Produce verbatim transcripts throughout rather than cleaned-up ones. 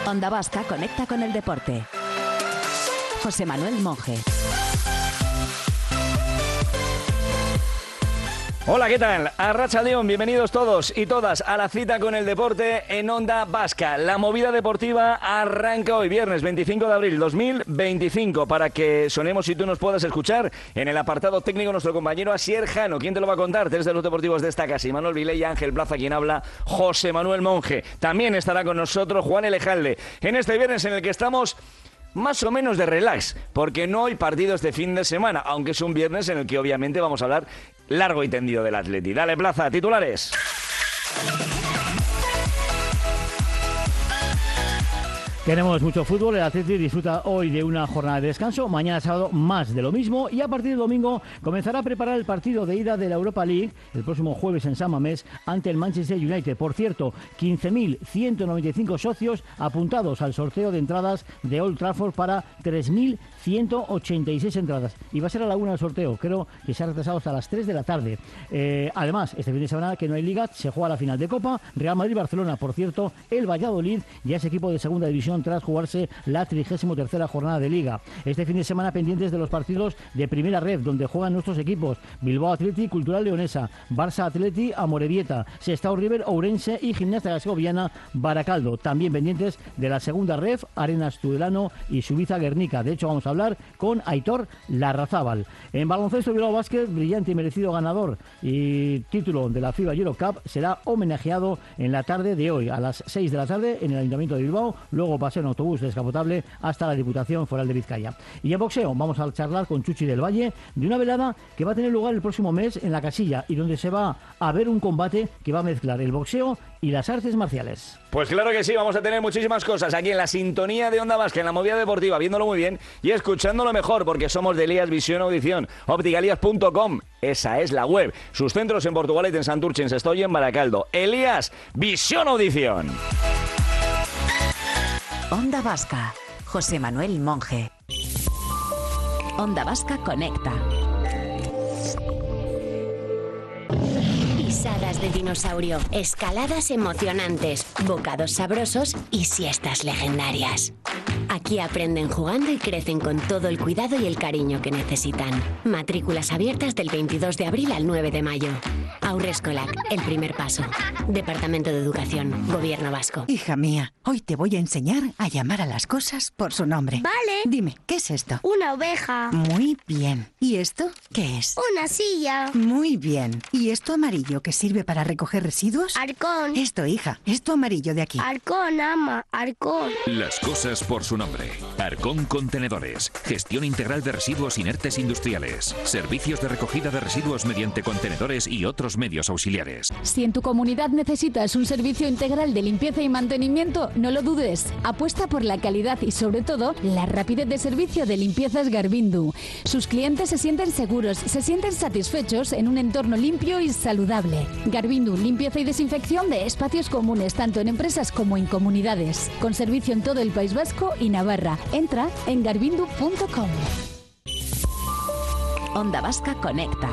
Onda Vasca conecta con el deporte. José Manuel Monje. Hola, ¿qué tal? Arratsaldeon, bienvenidos todos y todas a la cita con el deporte en Onda Vasca. La movida deportiva arranca hoy, viernes veinticinco de abril dos mil veinticinco, para que sonemos y tú nos puedas escuchar. En el apartado técnico, nuestro compañero Asier Jano. ¿Quién te lo va a contar? Tres de los deportivos de esta casa: Manuel Vilella, Ángel Plaza, quien habla, José Manuel Monje. También estará con nosotros Juan Elejalde en este viernes en el que estamos más o menos de relax, porque no hay partidos de fin de semana, aunque es un viernes en el que obviamente vamos a hablar largo y tendido del Atleti. Dale, Plaza, titulares. Tenemos mucho fútbol, el Atleti disfruta hoy de una jornada de descanso, mañana sábado más de lo mismo y a partir de domingo comenzará a preparar el partido de ida de la Europa League el próximo jueves en San Mamés ante el Manchester United. Por cierto, quince mil ciento noventa y cinco socios apuntados al sorteo de entradas de Old Trafford para tres mil ciento ochenta y seis entradas. Y va a ser a la una el sorteo, creo que se ha retrasado hasta las tres de la tarde. Eh, además, este fin de semana que no hay liga, se juega la final de Copa, Real Madrid-Barcelona. Por cierto, el Valladolid ya es equipo de segunda división tras jugarse la trigésima tercera jornada de Liga. Este fin de semana pendientes de los partidos de Primera Red, donde juegan nuestros equipos: Bilbao Athletic, Cultural Leonesa, Barça Athletic, Amorebieta, Sestao River, Ourense y Gimnasia Segoviana Baracaldo. También pendientes de la Segunda Red, Arenas Tudelano y Subiza Guernica. De hecho, vamos a hablar con Aitor Larrazábal. En baloncesto, Bilbao Basket, brillante y merecido ganador y título de la FIBA Eurocup, será homenajeado en la tarde de hoy a las seis de la tarde en el Ayuntamiento de Bilbao. Luego paseo en autobús descapotable hasta la Diputación Foral de Vizcaya. Y en boxeo vamos a charlar con Chuchi del Valle de una velada que va a tener lugar el próximo mes en La Casilla y donde se va a ver un combate que va a mezclar el boxeo y las artes marciales. Pues claro que sí, vamos a tener muchísimas cosas aquí en la sintonía de Onda Vasca, en la movida deportiva, viéndolo muy bien y escuchándolo mejor, porque somos de Elías Visión Audición. Óptica Elías punto com, esa es la web. Sus centros en Portugal y en Santurce, en Sestoy y en Baracaldo. Elías Visión Audición. Onda Vasca, José Manuel Monje. Onda Vasca conecta. Pisadas de dinosaurio, escaladas emocionantes, bocados sabrosos y siestas legendarias. Aquí aprenden jugando y crecen con todo el cuidado y el cariño que necesitan. Matrículas abiertas del veintidós de abril al nueve de mayo. Haurreskolak, el primer paso. Departamento de Educación, Gobierno Vasco. Hija mía, hoy te voy a enseñar a llamar a las cosas por su nombre. Vale. Dime, ¿qué es esto? Una oveja. Muy bien. ¿Y esto qué es? Una silla. Muy bien. ¿Y esto amarillo que sirve para recoger residuos? Arcón. Esto, hija, esto amarillo de aquí. Arcón, ama, Arcón. Las cosas por su nombre. Arcón Contenedores. Gestión integral de residuos inertes industriales. Servicios de recogida de residuos mediante contenedores y otros medios auxiliares. Si en tu comunidad necesitas un servicio integral de limpieza y mantenimiento, no lo dudes. Apuesta por la calidad y, sobre todo, la rapidez de servicio de Limpiezas Garbindu. Sus clientes se sienten seguros, se sienten satisfechos en un entorno limpio y saludable. Garbindu, limpieza y desinfección de espacios comunes, tanto en empresas como en comunidades. Con servicio en todo el País Vasco y Navarra. Entra en garbindu punto com. Onda Vasca conecta.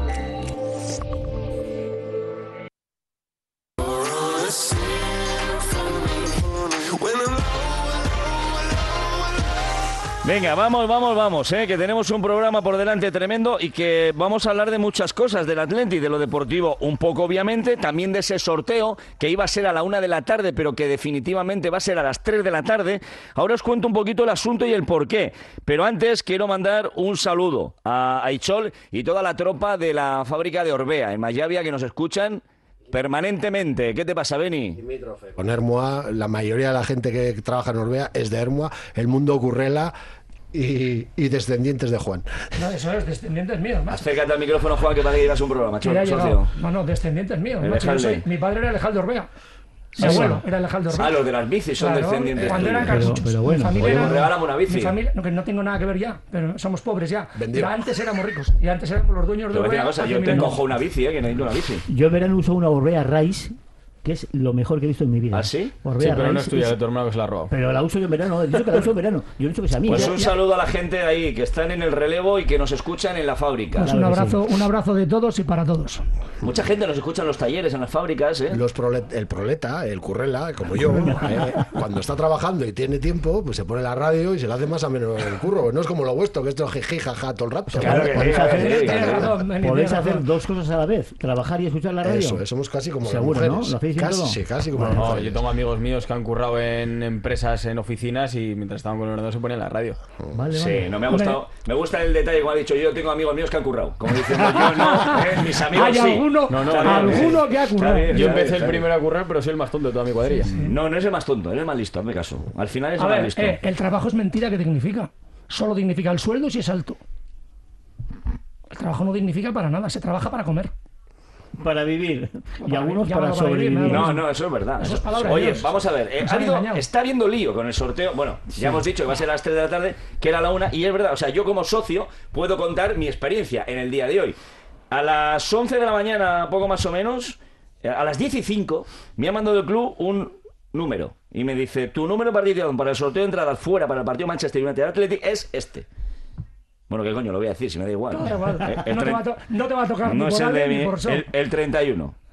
Venga, vamos, vamos, vamos, ¿eh? Que tenemos un programa por delante tremendo y que vamos a hablar de muchas cosas, del Atleti, de lo deportivo un poco obviamente, también de ese sorteo que iba a ser a la una de la tarde, pero que definitivamente va a ser a las tres de la tarde. Ahora os cuento un poquito el asunto y el porqué, pero antes quiero mandar un saludo a Aichol y toda la tropa de la fábrica de Orbea, en Mayavia, que nos escuchan permanentemente. ¿Qué te pasa, Beni? Con Hermua, la mayoría de la gente que trabaja en Orbea es de Hermua, el mundo Currela y, y descendientes de Juan. No, eso es, descendientes míos, macho. Acércate al micrófono, Juan, que parece que ibas a un programa, chaval, socio. No, no, descendientes míos, macho. Yo soy, mi padre era Alejandro Orbea. Mi Sí, abuelo sí. era Alejandro Orbea. Ah, los de las bicis son Claro, descendientes. Cuando tuyos. eran Pero, pero bueno, mi familia oye, era- nos regalan una bici. Mi familia, no, que no tengo nada que ver ya, pero somos pobres ya. Vendido. Pero antes éramos ricos y antes éramos los dueños de Te voy a decir Orbea. una cosa, hace yo mil te años. cojo una bici, eh, que necesito una bici. Yo en verano uso una Orbea Rise que es lo mejor que he visto en mi vida. ¿Ah, sí? Orbea Sí, pero Raíz no es tuya, es- de tu hermano que se la ha robado. Pero la uso yo en verano, he dicho que la uso en verano. Yo no he dicho que sea mía. Pues Ya- un ya- saludo a la gente de ahí que están en el relevo y que nos escuchan en la fábrica. Pues un abrazo, un abrazo de todos y para todos. Mucha gente nos escucha en los talleres, en las fábricas, ¿eh? Los prolet- el proleta, el currela, como yo, eh, cuando está trabajando y tiene tiempo, pues se pone la radio y se le hace más a menos el curro. No es como lo vuestro, que esto es jiji, jaja, todo el rato. Claro que podéis sí, hacer, sí, Tienes sí. razón, Meli, podéis tienes hacer razón. dos cosas a la vez, trabajar y escuchar la radio. Eso, somos casi como Seguro, las ¿no? mujeres. ¿Lo hacéis bien Casi, todo? sí, casi como las No, mujeres. yo tengo amigos míos que han currado en empresas, en oficinas y mientras estaban con el ordenador se ponían la radio. Vale, Sí, vale. no me ha gustado. Me gusta el detalle, como ha dicho, yo tengo amigos míos que han currado. Como diciendo, yo no, eh, mis amigos Hay sí. alguno, No, no, Está bien, alguno sí. que ha Está currado. bien, Yo está empecé bien, el está primero a currar, pero soy el más tonto de toda mi cuadrilla. bien. No, no es el más tonto, eres el más listo, hazme caso. Al final es A el más ver, listo. eh, el trabajo es mentira, ¿qué dignifica? Solo dignifica el sueldo si es alto. El trabajo no dignifica para nada, se trabaja para comer. Para vivir. Y Para algunos vivir, para llámalo para vivir, sobrevivir. nada No, no, eso es verdad. Eso es palabra de Oye, Dios. vamos a ver. eh, Nos ha han habido- engañado. está habiendo lío con el sorteo. Bueno, ya hemos dicho que va a ser a las tres de la tarde, que era la una, y es verdad. O sea, yo como socio puedo contar mi experiencia en el día de hoy. A las once de la mañana, poco más o menos, eh, a las diez y cinco, me ha mandado el club un número. Y me dice, tu número de participación para el sorteo de entradas fuera para el partido Manchester United Athletic es este. Bueno, ¿qué coño lo voy a decir si me da igual? No, da igual. Eh, el No te va a tre- to- no te va a tocar no ni es por el de Ale ni mi- por Sol. el, el treinta y uno.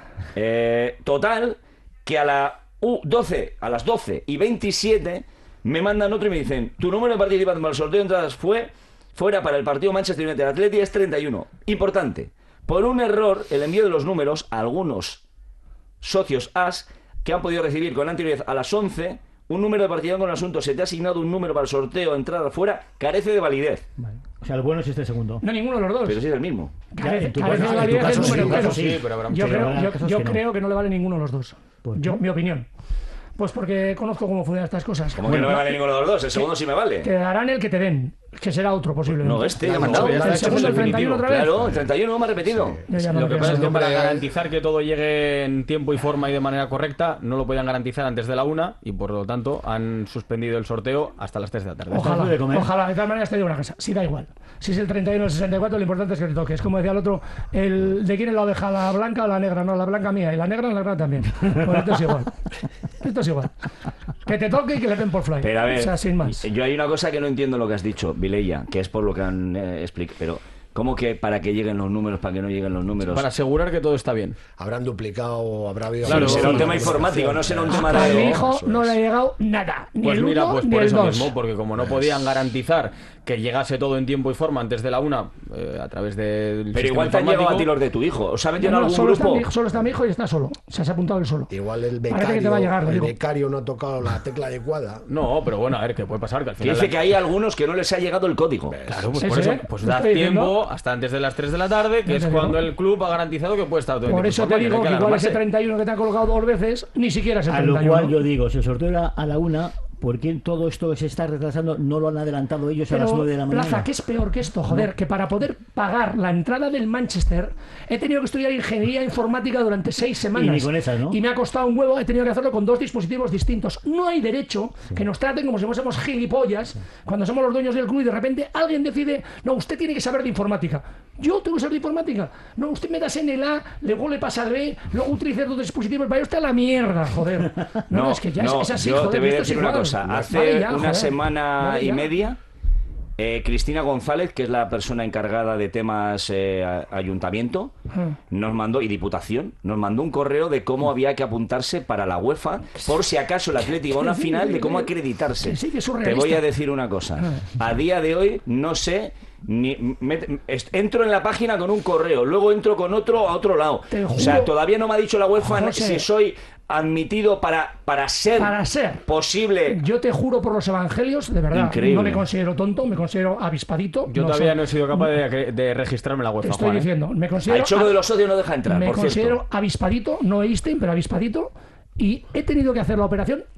Eh, total, que a la U doce, a las doce y veintisiete me mandan otro y me dicen, tu número de participantes para el sorteo de entradas fue fuera para el partido Manchester United Athletic es treinta y uno. Importante, por un error, el envío de los números a algunos socios A S que han podido recibir con anterioridad a las once un número de participación con el asunto, se te ha asignado un número para el sorteo de entrada fuera, carece de validez. Vale. O sea, el bueno es este segundo. No, ninguno de los dos. Pero sí es el mismo. Carece, en tu carece caso- de en tu validez caso el sí, número en tu entero. caso sí, pero habrá Yo, muchos creo, que yo, casos yo que no. creo que no le vale ninguno de los dos. ¿Por Yo, qué? mi opinión. Pues porque conozco cómo funcionan estas cosas. Como que no me vale ninguno de los dos, el segundo sí me vale. Te darán el que te den, que será otro posiblemente. No, este ya No, me ha mandado. ya está El hecho, segundo, es el treinta y uno otra vez. Claro, el treinta y uno me ha repetido. Yo ya no Lo que lo pasa es que pienso. para Hombre, garantizar que todo llegue en tiempo y forma y de manera correcta, no lo podían garantizar antes de la una y por lo tanto han suspendido el sorteo hasta las tres de la tarde. Ojalá, de comer. ojalá, de todas maneras te digo una cosa, si da igual. Si es el treinta y uno o el sesenta y cuatro, lo importante es que te toque. Es como decía el otro, el de quién es la oveja, la blanca o la negra. No, la blanca mía, y la negra, la negra también. Pues esto es igual. Esto es igual. Que te toque y que le den por fly. Pero a ver, O sea, sin más. yo hay una cosa que no entiendo lo que has dicho, Vileya, que es por lo que han eh, explicado. Pero, ¿cómo que para que lleguen los números, para que no lleguen los números? Para asegurar que todo está bien. Habrán duplicado, habrá habido... Claro, será un sí, tema sí, informático, no será un tema A mi de... hijo Eso no es. le ha llegado nada. Ni Pues el mira, uno pues ni por el eso dos. mismo, porque como no podían garantizar que llegase todo en tiempo y forma antes de la una eh, a través del Pero igual te han llegado a ti los de tu hijo. ¿Os ha metido en No, no, algún solo, está grupo? mi hijo, solo está mi hijo y está solo. O sea, se ha apuntado él solo. Igual el Parece que becario, te va a llegar, el digo. becario no ha tocado la tecla adecuada. No, pero bueno, a ver, ¿qué puede pasar? Que al Que final dice la- que hay algunos que no les ha llegado el código. Claro, pues Sí, por sí, eso, pues te das estoy diciendo. tiempo hasta antes de las tres de la tarde, que Ya es te cuando digo. el club ha garantizado que puede estar todo en Por tiempo y eso forma, te que no digo hay que igual alarmarse. ese treinta y uno que te han colocado dos veces, ni siquiera es el A lo treinta y uno. cual yo digo, si el sorteo era a la una, ¿por qué todo esto que se está retrasando no lo han adelantado ellos a Pero, las nueve de la mañana? Plaza, ¿qué es peor que esto? Joder, que para poder pagar la entrada del Manchester he tenido que estudiar ingeniería informática durante seis semanas. Y ni con esas, ¿no? Y me ha costado un huevo, he tenido que hacerlo con dos dispositivos distintos. No hay derecho que nos traten como si fuésemos gilipollas cuando somos los dueños del club y de repente alguien decide, no, usted tiene que saber de informática. Yo tengo que saber de informática. No, usted me das en el A, luego le pasa al B, luego utilice dos dispositivos, vaya usted a la mierda, joder. No, no, es que ya es- no, es, así, yo joder. te voy a esto es decir una igual. cosa. Hace Vale ya, una joder. semana Vale y ya. media, eh, Cristina González, que es la persona encargada de temas eh, a- ayuntamiento, nos mandó, y diputación, nos mandó un correo de cómo había que apuntarse para la UEFA, por si acaso el Atlético va a una final, de cómo acreditarse. Que sí, que es Te surrealista. voy a decir una cosa. A día de hoy no sé... Ni, me- est- entro en la página con un correo, luego entro con otro a otro lado. Te O sea, juro- todavía no me ha dicho la UEFA José. si soy admitido para, para ser Para ser. posible. Yo te juro por los evangelios, de verdad, Increíble. no me considero tonto, me considero avispadito. Yo todavía soy- no he sido capaz de, de registrarme en la Te UEFA, estoy Juan, ¿eh? diciendo, me Al considero, choco de los socios no deja entrar, me por considero cierto. avispadito, no Einstein, pero avispadito, y he tenido que hacer la operación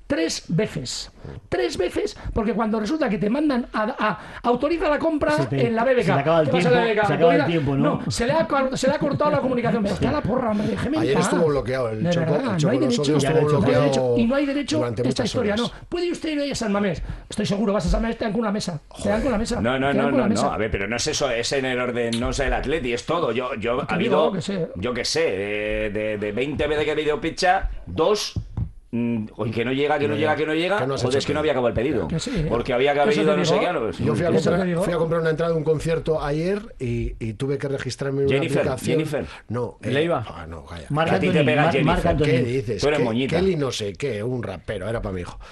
tres veces. Tres veces, porque cuando resulta que te mandan a, a autoriza la compra te, en la B B K. Se le acaba el tiempo, la B B K, se acaba el tiempo, ¿no? No, se le ha, se le ha cortado la comunicación. Me está la porra, hombre, déjeme en Ayer paz. estuvo bloqueado el de Choco, verdad, el Choco no hay Nosotros derecho, estuvo no hay bloqueado derecho, y no hay derecho durante esta muchas historia, horas. no. Puede usted ir a San Mamés. Estoy seguro, vas a San Mamés, te dan con una mesa. Te dan con la mesa. No, no, te dan no, con la no, mesa. no, a ver, pero no es eso, es en el orden, no es el Atleti, es todo. Yo, yo Te ha digo, habido, que sé. yo qué sé, de, de, de veinte veces que he pedido pizza, dos... Mm, o que no llega, que no, no llega, que no llega, que no o es que no había acabado el pedido. Que sí, ¿eh? Porque había Eso cabido te no sé digo. qué. No, pues, Yo fui a, Eso comprar, te digo. fui a comprar una entrada a un concierto ayer y, y tuve que registrarme en una Jennifer, aplicación. Jennifer. No, eh, ¿Leiva? Ah, no, calla. Marc A ti te Anthony, pega Mar- Jennifer. Marc Anthony. ¿Qué dices? Tú eres Ke- moñita. Kelly no sé qué, un rapero, era para mi hijo.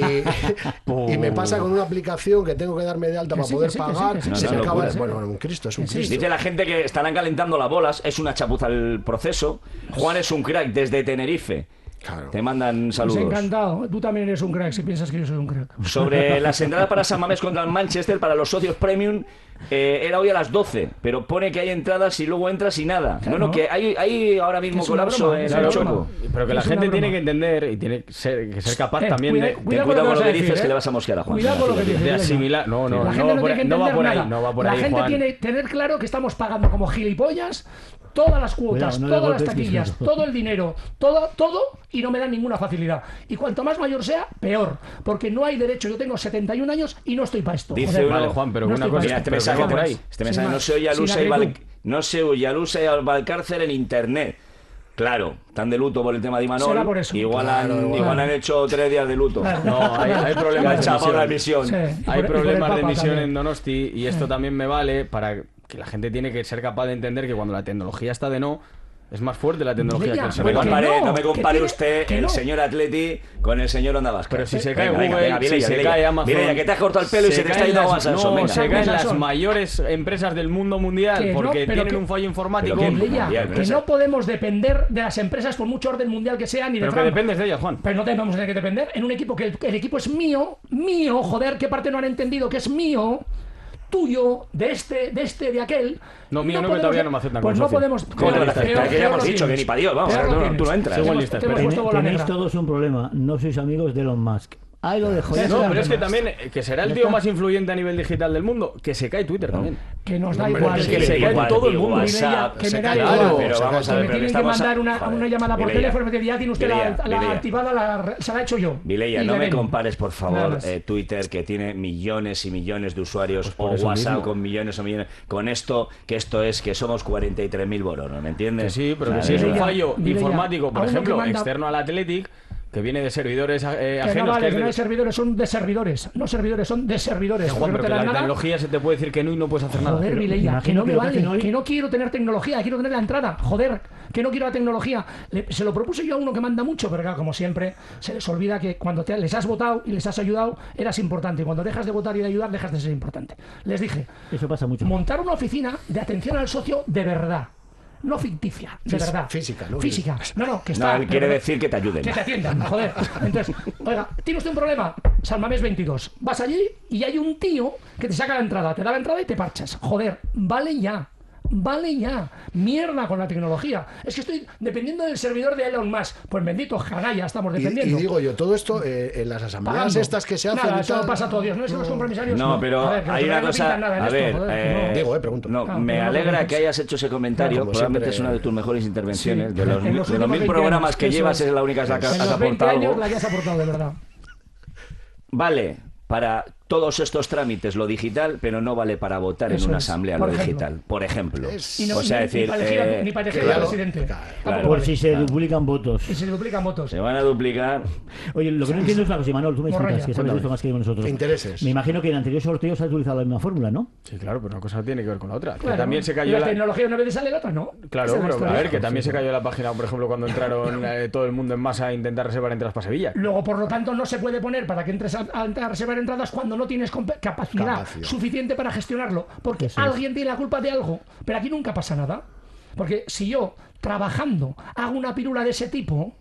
Y, y me pasa con una aplicación que tengo que darme de alta Que para sí, poder que sí, que sí, pagar. que sí, se que me sí. acaba. Locura, sí. Bueno, un Cristo, es un Cristo. Dice la gente que estarán calentando las bolas, es una chapuza el proceso. Juan es un crack desde Tenerife. Claro. Te mandan Pues saludos. encantado. Tú también eres un crack si piensas que yo soy un crack. Sobre las entradas para San Mamés contra el Manchester para los socios premium, eh, era hoy a las doce, pero pone que hay entradas y luego entras y nada. Claro. No, no, que hay, hay ahora mismo Es una colapso broma, en es el una Choco. broma. Pero que la Es gente una tiene broma. que entender y tiene que ser, que ser capaz Eh, también cuida- de, Ten cuidado cuidado con vas lo a que decir, dices, ¿eh? que le vas a mosquear a Juan. Cuidado con lo que dices. de Venga. asimilar. No, no, La no gente va no por tiene ahí, que no va entender por ahí, nada. no va por La ahí, gente Juan. tiene que tener claro que estamos pagando como gilipollas todas las cuotas, Cuidado, no le todas las golpes, que taquillas, es- todo el dinero, todo, todo, y no me dan ninguna facilidad. Y cuanto más mayor sea, peor. Porque no hay derecho. Yo tengo setenta y un años y no estoy para esto. Dice Joder. uno- Vale, Juan, pero No una estoy cosa, para Mira, esto. este pero mensaje que va por no- ahí. Este mensaje Sin no más. se oye a Sin Lusa y Val- actitud. no se oye a Lusa y al Valcárcel en internet. Claro, están de luto por el tema de Imanol. Será por eso. Igual, Claro, han, igual. igual han hecho tres días de luto. Claro. No, hay, hay Que problemas han de chapado la emisión. emisión. Sí, y por- Hay y por el problemas de Papa emisión también. en Donosti y esto también me vale para que la gente tiene que ser capaz de entender que cuando la tecnología está de no, es más fuerte la tecnología Mira, que el ser No me Pero que humano. compare, no, no me que compare tiene- usted que el no. señor Atleti con el señor Onda Vasca. Pero si se Venga, cae venga, Google, venga, Mireia, si se Mireia. cae Amazon... Mireia, que te has cortado el pelo y se te está caen yendo a las- Samsung. No, Venga. se caen Esas las son. mayores empresas del mundo mundial Que no, porque pero tienen que- un fallo informático. pero Que, ¿quién? Leia, Bien, que ese- no podemos depender de las empresas por mucho orden mundial que sean ni de Pero que Trump. dependes de ellas, Juan. Pero no tenemos que depender en un equipo que el, el equipo es mío, mío, joder, qué parte no han entendido que es mío, tuyo, de este, de este, de aquel. No, mío no, que podemos- todavía no me aceptan Pues como no socio. podemos. ¿Cómo te van a Peor- aceptar? peor Que ya hemos lo dicho que tienes. ni pa' Dios, vamos, Peor tú lo no- tienes. tú no entras. Te hemos- Igual te hemos listas, puesto bola Tenéis negra. todos un problema, no sois amigos de Elon Musk. Ahí lo dejo. ya No, No, está. pero es que también, eh, que será el Ya tío está. más influyente a nivel digital del mundo, que se cae Twitter también. Que nos da Hombre, igual. es que se cae igual, todo el y mundo. WhatsApp, Que me se da cae igual. todo, pero se vamos cae a Que ver, me pero tienen que estamos a- mandar una, Joder, una llamada por Mireia, teléfono y me dicen, ya tiene usted la, Mireia, la Mireia. activada, la, se la he hecho yo. Mireia, Y no le me ven. compares, por Nada favor, más. eh, Twitter, que tiene millones y millones de usuarios, por o eso WhatsApp mismo. con millones o millones, con esto, que esto es que somos cuarenta y tres mil boronos, ¿me entiendes? Que sí, pero que Madre si es un mía. fallo Mireia, informático, por a uno ejemplo, que manda- externo al Athletic, que viene de servidores eh, Que ajenos. no vale, que es que de- no hay servidores, son de servidores. No servidores, son de servidores. Juan, porque pero no te que dan la nada. tecnología se te puede decir que no y no puedes hacer nada. Joder, Pero- Mireia, que imagino no que me lo que vale, hacen hoy- que no quiero tener tecnología, quiero tener la entrada. Joder, que no quiero la tecnología. Le- se lo propuse yo a uno que manda mucho, pero claro, como siempre, se les olvida que cuando te, les has votado y les has ayudado, eras importante. Y cuando dejas de votar y de ayudar, dejas de ser importante. Les dije, Eso pasa mucho. montar una oficina de atención al socio de verdad. No ficticia, de Fis- verdad. física, ¿no? Física. No, no, que No, está. él quiere pero- decir que te ayuden. que te atiendan, joder. Entonces, oiga, ¿tiene usted un problema? San Mamés veintidós. Vas allí y hay un tío que te saca la entrada, te da la entrada y te parchas. Joder, vale ya. Vale ya. Mierda con la tecnología. Es que estoy dependiendo del servidor de Elon Musk. Pues bendito, canalla, estamos Y, y dependiendo. digo yo, todo esto eh, en las asambleas Pagando. estas que se hacen. Nada, y eso tal, pasa todo Dios. No es que los compromisarios. No, pero A ver, que los hay una no cosa. pintan nada en A esto, ver, joder, eh, no. Digo, eh, pregunto. no, Claro, me pero no alegra lo que dices. hayas hecho ese comentario. Como Probablemente siempre. es una de tus mejores intervenciones. Sí, de los, en los de los últimos mil veinte programas años, que eso llevas, es. es la única que has, En has los veinte aportado años algo. la que has aportado, de verdad. Vale para todos estos trámites lo digital, pero no vale para votar Eso en una es, asamblea por lo ejemplo. digital, por ejemplo. Es- Y no, o sea, ni, decir, ni para elegir, eh, ni para elegir claro, al presidente. claro, Tampoco Por vale. si se duplican votos. Y se duplican votos. se van a duplicar. Oye, lo que no entiendo es una cosa, Imanol, tú me Morralla, explicas que sabes cuéntame. esto más que nosotros. Intereses. Me imagino que en anteriores sorteos has utilizado la misma fórmula, ¿no? Sí, claro, pero una cosa tiene que ver con la otra. Claro. Que también se Y cayó la la... tecnología una vez sale, la otra no. Claro, Esa es la pero a historia. ver, que también se cayó la página, por ejemplo, cuando entraron eh, todo el mundo en masa a intentar reservar entradas para Sevilla. Luego, por lo tanto, no se puede poner para que entres a, a, a reservar entradas cuando no tienes compe- capacidad, Capacidad. suficiente para gestionarlo. Porque Eso es. alguien tiene la culpa de algo. Pero aquí nunca pasa nada. Porque si yo, trabajando, hago una pirula de ese tipo,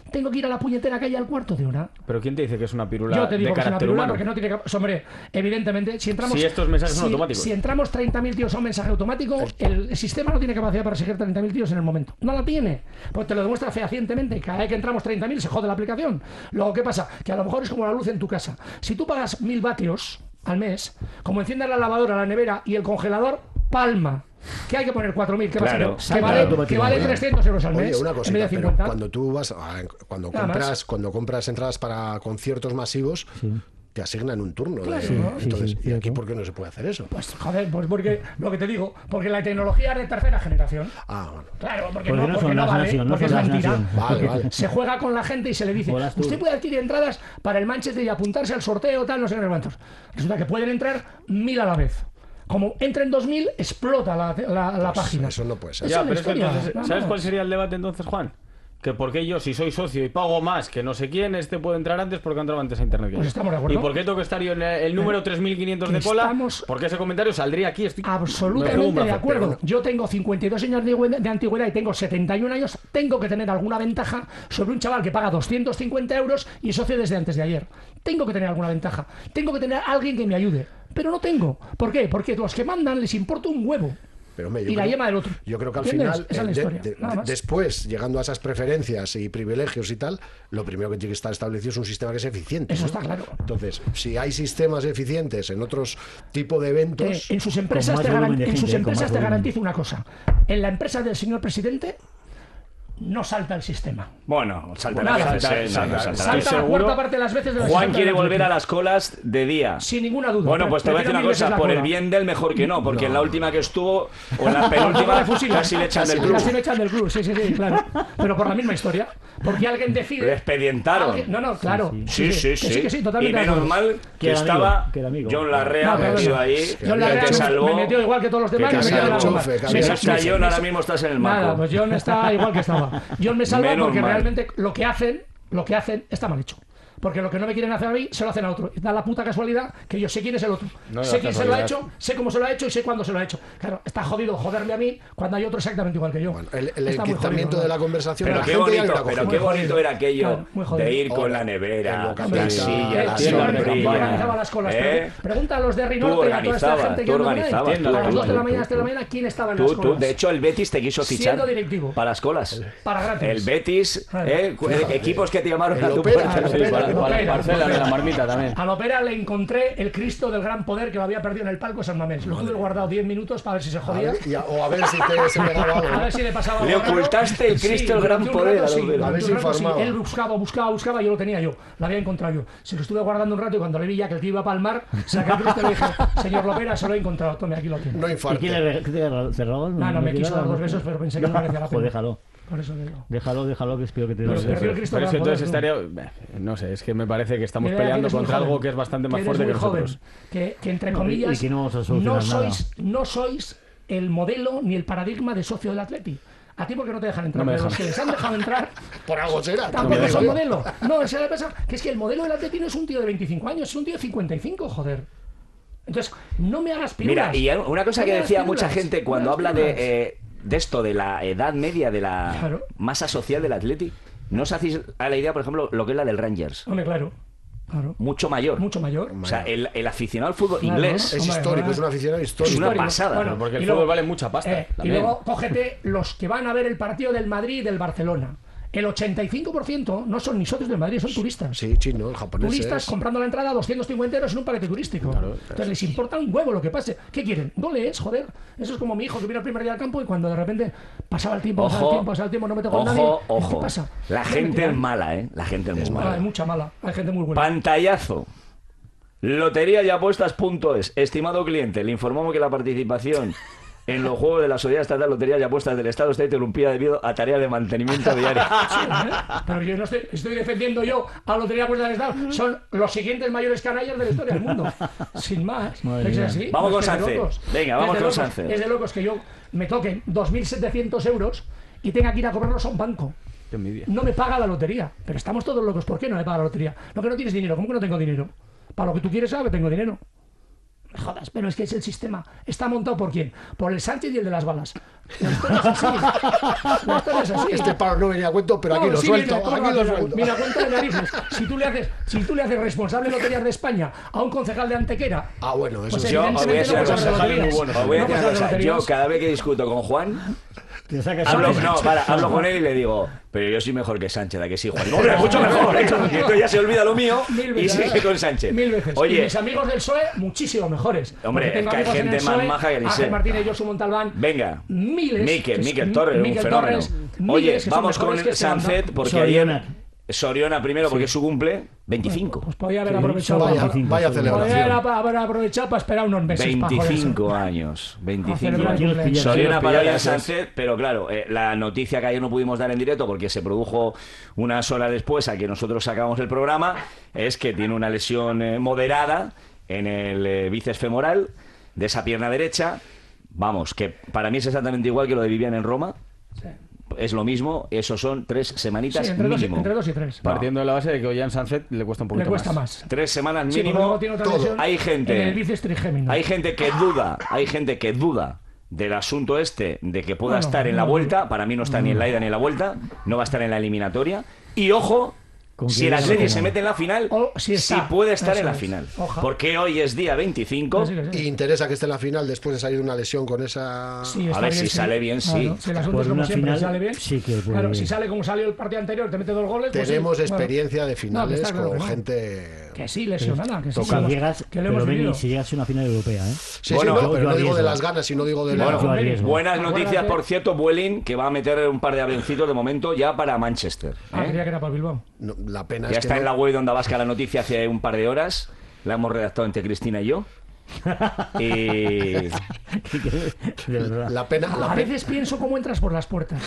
tengo que ir a la puñetera calle al cuarto de hora. ¿Pero quién te dice que es una pirula Yo te digo de que es una carácter pirula humano? porque no tiene que... Hombre, evidentemente, si entramos... Si estos mensajes si, son automáticos. Si entramos treinta mil tíos a un mensaje automático, el sistema no tiene capacidad para seguir treinta mil tíos en el momento. No la tiene. Pues te lo demuestra fehacientemente. Cada vez que entramos treinta mil se jode la aplicación. Luego, ¿qué pasa? Que a lo mejor es como la luz en tu casa. Si tú pagas mil vatios al mes, como enciendes la lavadora, la nevera y el congelador, palma. ¿Qué hay que poner? cuatro mil. ¿Qué Claro. pasa? Que vale, que vale trescientos euros al mes. Oye, una cosita, en vez de pero cincuenta. cuando tú vas, a- cuando Nada compras, más. cuando compras entradas para conciertos masivos, te asignan un turno. de- Claro. Sí, sí, entonces, sí, ¿y aquí cierto. por qué no se puede hacer eso? Pues joder, pues porque lo que te digo, porque la tecnología es de tercera generación. Ah, bueno. Claro, porque, Porque no, no porque son no las vale, nación, no porque es son las mentira. nación. Vale, Porque vale. se juega con la gente y se le dice, Bolas tú. usted puede adquirir entradas para el Manchester y apuntarse al sorteo, tal, no sé qué cuántos. Resulta que pueden entrar mil a la vez. Como entren dos mil, explota la, la, la Pues página. eso no puede ser. Esa Ya, es la pero es que historia, entonces, nada ¿sabes más. cuál sería el debate entonces, Juan? Que porque yo, si soy socio y pago más que no sé quién, este puede entrar antes porque ha entrado antes a internet que Pues yo. estamos de acuerdo. ¿Y por qué tengo que estar yo en el, el número tres mil quinientos de Que cola? estamos- Porque ese comentario saldría aquí. Estoy... me juego un Absolutamente brazo. de acuerdo. pero- Yo tengo cincuenta y dos años de antigüedad- de antigüedad y tengo setenta y un años. Tengo que tener alguna ventaja sobre un chaval que paga doscientos cincuenta euros y es socio desde antes de ayer. Tengo que tener alguna ventaja. Tengo que tener alguien que me ayude. Pero no tengo. ¿Por qué? Porque los que mandan les importa un huevo. Pero, hombre, yo Y la creo- yema del otro. Yo creo que al ¿Entiendes? final, Esa es la eh, de- historia, de- nada de- más. después, llegando a esas preferencias y privilegios y tal, lo primero que tiene que estar establecido es un sistema que sea eficiente. Eso ¿no? está claro. Entonces, si hay sistemas eficientes en otros tipos de Eh, eventos, en sus empresas, más te, volumen garan- de en gente, sus con empresas más te volumen. garantizo una cosa. En la empresa del señor presidente no salta el sistema. Bueno, salta Nada. la Salta, veces, eh, salta, no, salta. salta. Salta la seguro- cuarta parte de las veces de la Juan salta quiere del volver a Atlético. las colas de día. Sin ninguna duda. Bueno, Pre- pues te voy a decir prefiero una mil veces cosa, la por el cola. bien del mejor que no, porque en la última que estuvo, o en la Por penúltima, de fusiles. casi le echan del Casi club. le echan del club, sí, sí, sí, claro. Pero por la misma historia. Porque alguien decide... Le expedientaron. Alguien- No, no, claro. Sí, sí, que sí. sí, que sí, Y totalmente de menos acuerdo. mal que Que era amigo, estaba que era amigo. John Larrea No, perdona. metido ahí, John que Larrea te salvó. me metió igual que todos los demás. que me te metió en la salvó. goma. enchufe, que Me había sa- Hasta me- John me- ahora mismo estás en el Nada, marco. pues John está igual que estaba. John me salva Menos porque mal. realmente lo que hacen, lo que hacen está mal hecho. Porque lo que no me quieren hacer a mí, se lo hacen a otro. Y da la puta casualidad que yo sé quién es el otro. No es sé la quién se lo ha casualidad. hecho, sé cómo se lo ha hecho y sé cuándo se lo ha hecho. Claro, está jodido joderme a mí cuando hay otro exactamente igual que yo. bueno, el, el Está muy enquistamiento jodido, de la ¿no? conversación Pero a la qué gente ya bonito, le la pero coge. qué Muy bonito jodido. era aquello Claro, muy jodido. de ir con Ahora, la nevera, el la bocadillo, silla, Eh, la sí, tienda de yo sombrilla. organizaba las colas. ¿eh? pero Pregunta a los de Tú Rinorte y a toda esta organizabas, gente que tú anda por ahí. organizabas, Tienda, tú, A las tú, dos de la tú, mañana, tú, hasta de la mañana, ¿quién estaba en Tú, las tú, colas? de hecho, el Betis te quiso fichar Siendo directivo. para las colas. Para gratis. El Betis, Claro. eh, cu- eh, equipos que te llamaron El a tu Opera, puerta. el Sí, Opera, para, el para Opera, la parcela el de la Opera. marmita también. A la ópera le encontré el Cristo del gran poder que lo había perdido en el palco de San Mamés. Lo tuve guardado diez minutos para ver si se A jodía. ver, y a- o a ver si te se pegaba algo. A ver si le pasaba Le algo raro. ocultaste el Cristo del gran durante un poder rato a la sí, ópera. durante A ver un si rato sí. informaba. Él buscaba, buscaba, buscaba y yo lo tenía yo. Lo había encontrado yo. Se lo estuve guardando un rato y cuando le vi ya que el tío iba a palmar, saqué el Cristo y le dije, señor Lopera, se lo he encontrado. Tome, aquí lo tiene. No ¿Y infarte. quién le qué te cerró? No, no, me quiso dar dos besos, pero pensé que no merecía la pena. Joder, déjalo. Por eso digo. Déjalo, déjalo, que espero que te Pero lo perdió el Cristo Pero es que del gran entonces poder, estaría... No sé, es que me parece que estamos Mira, que peleando eres muy contra joven, algo que es bastante más que fuerte que eres muy joven, nosotros. Que, que entre No, y- comillas, y que no vamos a no solucionar sois, no sois el modelo ni el paradigma de socio del Atleti. A ti porque no te dejan entrar, No me pero los dejan. que les han dejado entrar Por algo será. tampoco me son dejan. modelo. No, esa es la cosa, que es que el modelo del Atleti no es un tío de veinticinco años, es un tío de cincuenta y cinco, joder. Entonces, no me hagas pirulas. Mira, y una cosa No que me hagas decía pirulas, mucha gente no cuando me habla hagas de, pirulas. eh, de esto, de la edad media, de la Claro. masa social del Atleti, ¿no os hacéis a la idea, por ejemplo, lo que es la del Rangers? Hombre, claro. Claro. Mucho mayor. Mucho mayor. O sea, el, el aficionado al fútbol Claro. inglés Es Hombre, histórico, ¿verdad? es un aficionado histórico. Es una Histórico. pasada. Bueno, Pero porque el y fútbol luego- vale mucha pasta. Eh, y también. luego cógete los que van a ver el partido del Madrid y del Barcelona. El ochenta y cinco por ciento no son ni socios del Madrid, son turistas. Sí, chino, el japonés. Turistas es- comprando la entrada a doscientos cincuenta euros en un paquete turístico. Entonces les importa un huevo lo que pase. ¿Qué quieren? Goles, joder. Eso es como mi hijo que vino el primer día al campo y cuando de repente pasaba el tiempo, pasaba el Ojo, tiempo, pasaba el tiempo, no me tocó ojo, nadie. ojo. ¿Qué pasa? La ¿Qué gente mentira? es mala, ¿eh? La gente es muy Ah, mala. hay mucha mala. Hay gente muy buena. Pantallazo. Lotería y apuestas punto es. Estimado cliente, le informamos que la participación en los juegos de la Sociedad Estatal Loterías y Apuestas del Estado está interrumpida debido a tareas de mantenimiento diario. Sí, ¿eh? Pero yo no estoy, estoy defendiendo yo a Lotería Puerta del Estado. Son los siguientes mayores canallas de la historia del mundo. Sin más. Madre Es mía. así. Vamos No con es de Sánchez. locos. Venga, vamos Es de con locos. Sánchez. Es de locos que yo me toquen dos mil setecientos euros y tenga que ir a cobrarlos a un banco. Qué envidia. No me paga la lotería. Pero estamos todos locos. ¿Por qué no me paga la lotería? No, que no tienes dinero. ¿Cómo que no tengo dinero? Para lo que tú quieres, sabes que tengo dinero. Jodas, pero es que es el sistema. ¿Está montado por quién? Por el Sánchez y el de las balas. La historia es así. La historia es así. Este paro no venía a cuento, pero aquí No, lo sí, suelto. mira, Aquí lo suelto. Mira, cuenta de narices. Si tú le haces, si tú le haces responsable de loterías de España a un concejal de Antequera. Ah, bueno, eso pues sí. Yo os voy a evidentemente decir no una puedes hacer cosa, loterías. os voy a No decir puedes una hacer cosa. Yo loterías. cada vez que discuto con Juan, Te sacas hablo, Sánchez. no, para, hablo con él y le digo, pero yo soy mejor que Sánchez, ¿a que sí, Juan? Hombre, mucho mejor. Y entonces ya se olvida lo mío Mil y veces. sigue con Sánchez. Mil veces. Y Oye, mis amigos del P S O E, muchísimo mejores. Hombre, Porque tengo es que hay amigos en gente el más P S O E, maja que ni Ángel sé. Martínez, Josu Montalbán. venga. Miles. Miquel, que es- Miquel Torres, un Miquel fenómeno. Torres, Oye, miles que son vamos con mejores que este Sánchez, anda. porque Soriana. ayer... Soriona primero, porque es su cumple, veinticinco. Pues podía haber Sí, aprovechado. Vaya, para- veinticinco, vaya sí. celebración. Podía haber aprovechado para esperar unos meses. para joderse. veinticinco años. veinticinco celebrar el años. cumpleaños. Soriona para Pillar en esas. Sánchez, pero claro, eh, la noticia que ayer no pudimos dar en directo porque se produjo unas horas después a que nosotros sacamos el programa es que tiene una lesión eh, moderada en el eh, bíceps femoral de esa pierna derecha. Vamos, que para mí es exactamente igual que lo de Vivian en Roma. Sí. Es lo mismo, eso son tres semanitas Sí, entre dos, y- mínimo. entre dos y tres. Partiendo de la base de que hoy a Sánchez le cuesta un Le poquito cuesta más. más. Tres semanas Sí, porque mínimo. luego tiene otra todo. lesión Hay gente- en el bíceps trigémino. Hay gente que duda, hay gente que duda del asunto este de que pueda No, no, estar en no, la no. vuelta. Para mí no está ni en la ida ni en la vuelta. No va a estar en la eliminatoria. Y ojo, Con si que el diga Atleti que se no. mete en la final, O si está. puede estar Eso en la es. final. Ojalá. Porque hoy es día veinticinco. Que sí, que sí. Y interesa que esté en la final después de salir de una lesión con esa... Sí, A está ver, bien, si sale bien, sí. Claro, si el asunto Por es como una siempre, final, sale bien. sí que puede Claro, bien. si sale como salió el partido anterior, te mete dos goles. pues sí. Tenemos Bueno, experiencia de finales está claro con que no. gente... Que sí, lesionada. Que sí, Si que lo- llegas, que lo pero hemos Beni, vivido. si llegas a una final europea, ¿eh? Sí, Bueno, sí, no, yo- pero yo no digo de arriesgo. las ganas, sino digo de la... Bueno, yo arriesgo. buenas Acuérdate- noticias, por cierto, Vueling, que va a meter un par de avioncitos de momento ya para Manchester. Ah, ¿eh? creía que era para Bilbao. No, la pena Ya es está que en no- la web de Onda Vasca la noticia hace un par de horas. La hemos redactado entre Cristina y yo. Y... De verdad. La pena... La A pe- veces pienso cómo entras por las puertas.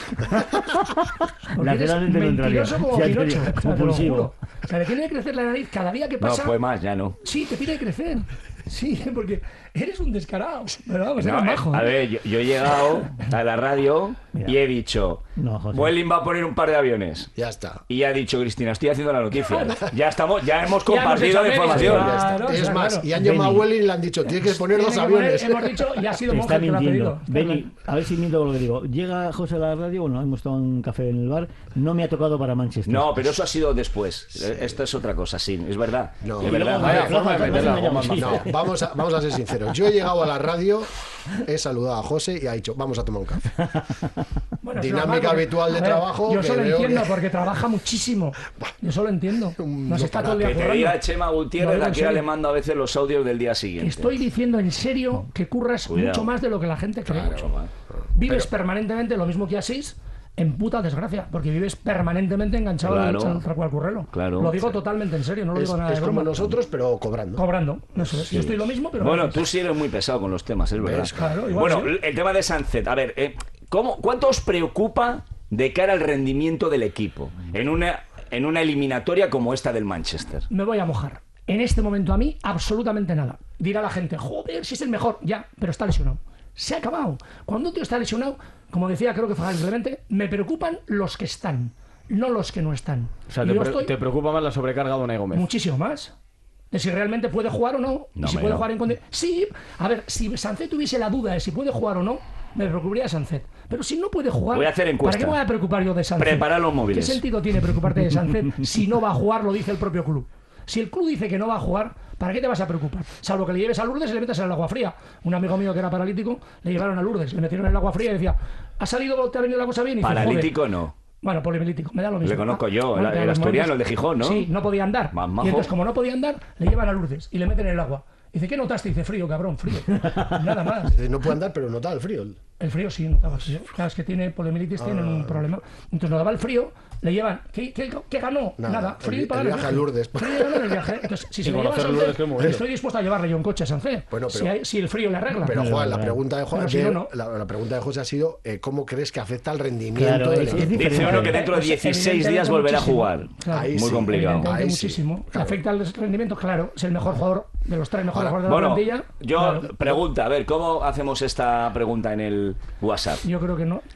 Porque La eres verdad es lo contrario. mentiroso como Ya te Pinocho. digo, O sea, te lo compulsivo. juro. O sea, le tiene que crecer la nariz cada día que No, pasa. fue más, ya no. Sí, te tiene que crecer. Sí, porque eres un descarado. Pero vamos, No, eres eh, majo. a ¿eh? ver, yo, yo he llegado a la radio y he dicho, No, José. Vueling va a poner un par de aviones. Ya está. Y ha dicho Cristina, estoy haciendo la noticia. Ya estamos, ya hemos Ya hemos compartido hecho la medios, información. ya está. Es Claro, o sea, más, claro. y han llamado a Beni. Welly y le han dicho, tienes que poner Tiene dos que poner- aviones. hemos dicho, y ha sido Te Monje está el que lo ha mintiendo. pedido. Beni, a ver si miento con lo que digo. Llega José a la radio, bueno, hemos tomado un café en el bar, no me ha tocado para Manchester. No, pero eso ha sido después. Esto es otra cosa, sí, es verdad. No. es verdad. Vaya Plaza, forma de Plaza, meterla, Plaza, Juanma. sí. No, vamos a, vamos a ser sinceros. Yo he llegado a la radio, he saludado a José y ha dicho, vamos a tomar un café. Bueno, es Dinámica normal, porque- habitual de a ver, trabajo Yo que solo veo entiendo que- porque trabaja muchísimo. Yo solo entiendo. Un- No se no está para. todo el día Que te currando. diga Chema Gutiérrez, No, no, a en que ahora serio. le mando a veces los audios del día siguiente. Estoy diciendo en serio que curras Cuidado. mucho más de lo que la gente cree. Mucho más. Vives permanentemente lo mismo que Asís, en puta desgracia, porque vives permanentemente enganchado Claro. al al cual currelo. Claro. Lo digo totalmente en serio, no lo Es, digo nada es de como broma. nosotros, pero cobrando. Cobrando, eso es. Yo estoy lo mismo, pero... Bueno, tú sí eres muy pesado con los temas, es verdad. ¿Ves? Claro, igual Bueno, sí. el tema de Sánchez, a ver, eh, ¿cómo, ¿cuánto os preocupa de cara al rendimiento del equipo en una, en una eliminatoria como esta del Manchester? Me voy a mojar. En este momento a mí, absolutamente nada. Dirá la gente, joder, si es el mejor. Ya, pero está lesionado. Se ha acabado. Cuando un tío está lesionado, como decía, creo que fue Javier Clemente, me preocupan los que están, no los que no están. O sea, Y te, yo pre- estoy te preocupa más la sobrecarga de Unai Gómez. muchísimo más. De si realmente puede jugar o no. No, y si hombre, puede no. jugar en condiciones. Sí, a ver, si Sancet tuviese la duda de si puede jugar o no, me preocuparía de Sancet. Pero si no puede jugar, Voy a hacer encuesta. ¿para qué me voy a preocupar yo de Sancet? Prepara los móviles. ¿Qué sentido tiene preocuparte de Sancet si no va a jugar, lo dice el propio club? Si el club dice que no va a jugar, ¿para qué te vas a preocupar? Salvo que le lleves a Lourdes y le metas en el agua fría. Un amigo mío que era paralítico, le llevaron a Lourdes, le metieron en el agua fría y decía, ¿ha salido, te ha venido la cosa bien? Y dice, Paralítico "Joder". no. Bueno, polimilítico, me da lo mismo. Le conozco yo, Bueno, el- que a el los asturiano, momentos- el de Gijón, ¿no? Sí, no podía andar. Más Y majo. entonces, como no podía andar, le llevan a Lourdes y le meten en el agua. Dice, ¿qué notaste? Dice, frío, cabrón, frío. Nada más. Eh, No puede andar, pero nota el frío. El frío sí notaba. Sí. Claro, es que tiene poliomielitis, tienen un problema. Entonces notaba el frío, le llevan. ¿Qué, qué, qué ganó? Nada. Nada. Frío El- y pagar el viaje a Lourdes. Frío y ganar el viaje. Entonces, si se Y lo lleva a conocer Sánchez, Lourdes, que es muy bueno. estoy dispuesto a llevarle yo en coche a Sánchez. Bueno, si, pero- hay- si el frío le arregla. Pero Claro, Juan, la claro. pregunta de Juan, Pero si de- no, no. La, la pregunta de José ha sido eh, ¿cómo crees que afecta al rendimiento Claro, del es- es equipo? diferente. Dice uno que dentro de Pues, dieciséis evidentemente días volverá a muchísimo. jugar. Claro. Ahí Muy sí, complicado. Evidentemente Ahí sí, muchísimo. claro. Afecta al rendimiento, claro. Es el mejor jugador de los tres mejores Ahora, jugadores de la Bueno, plantilla. yo Claro. pregunta, a ver, ¿cómo hacemos esta pregunta en el WhatsApp? Yo creo que no.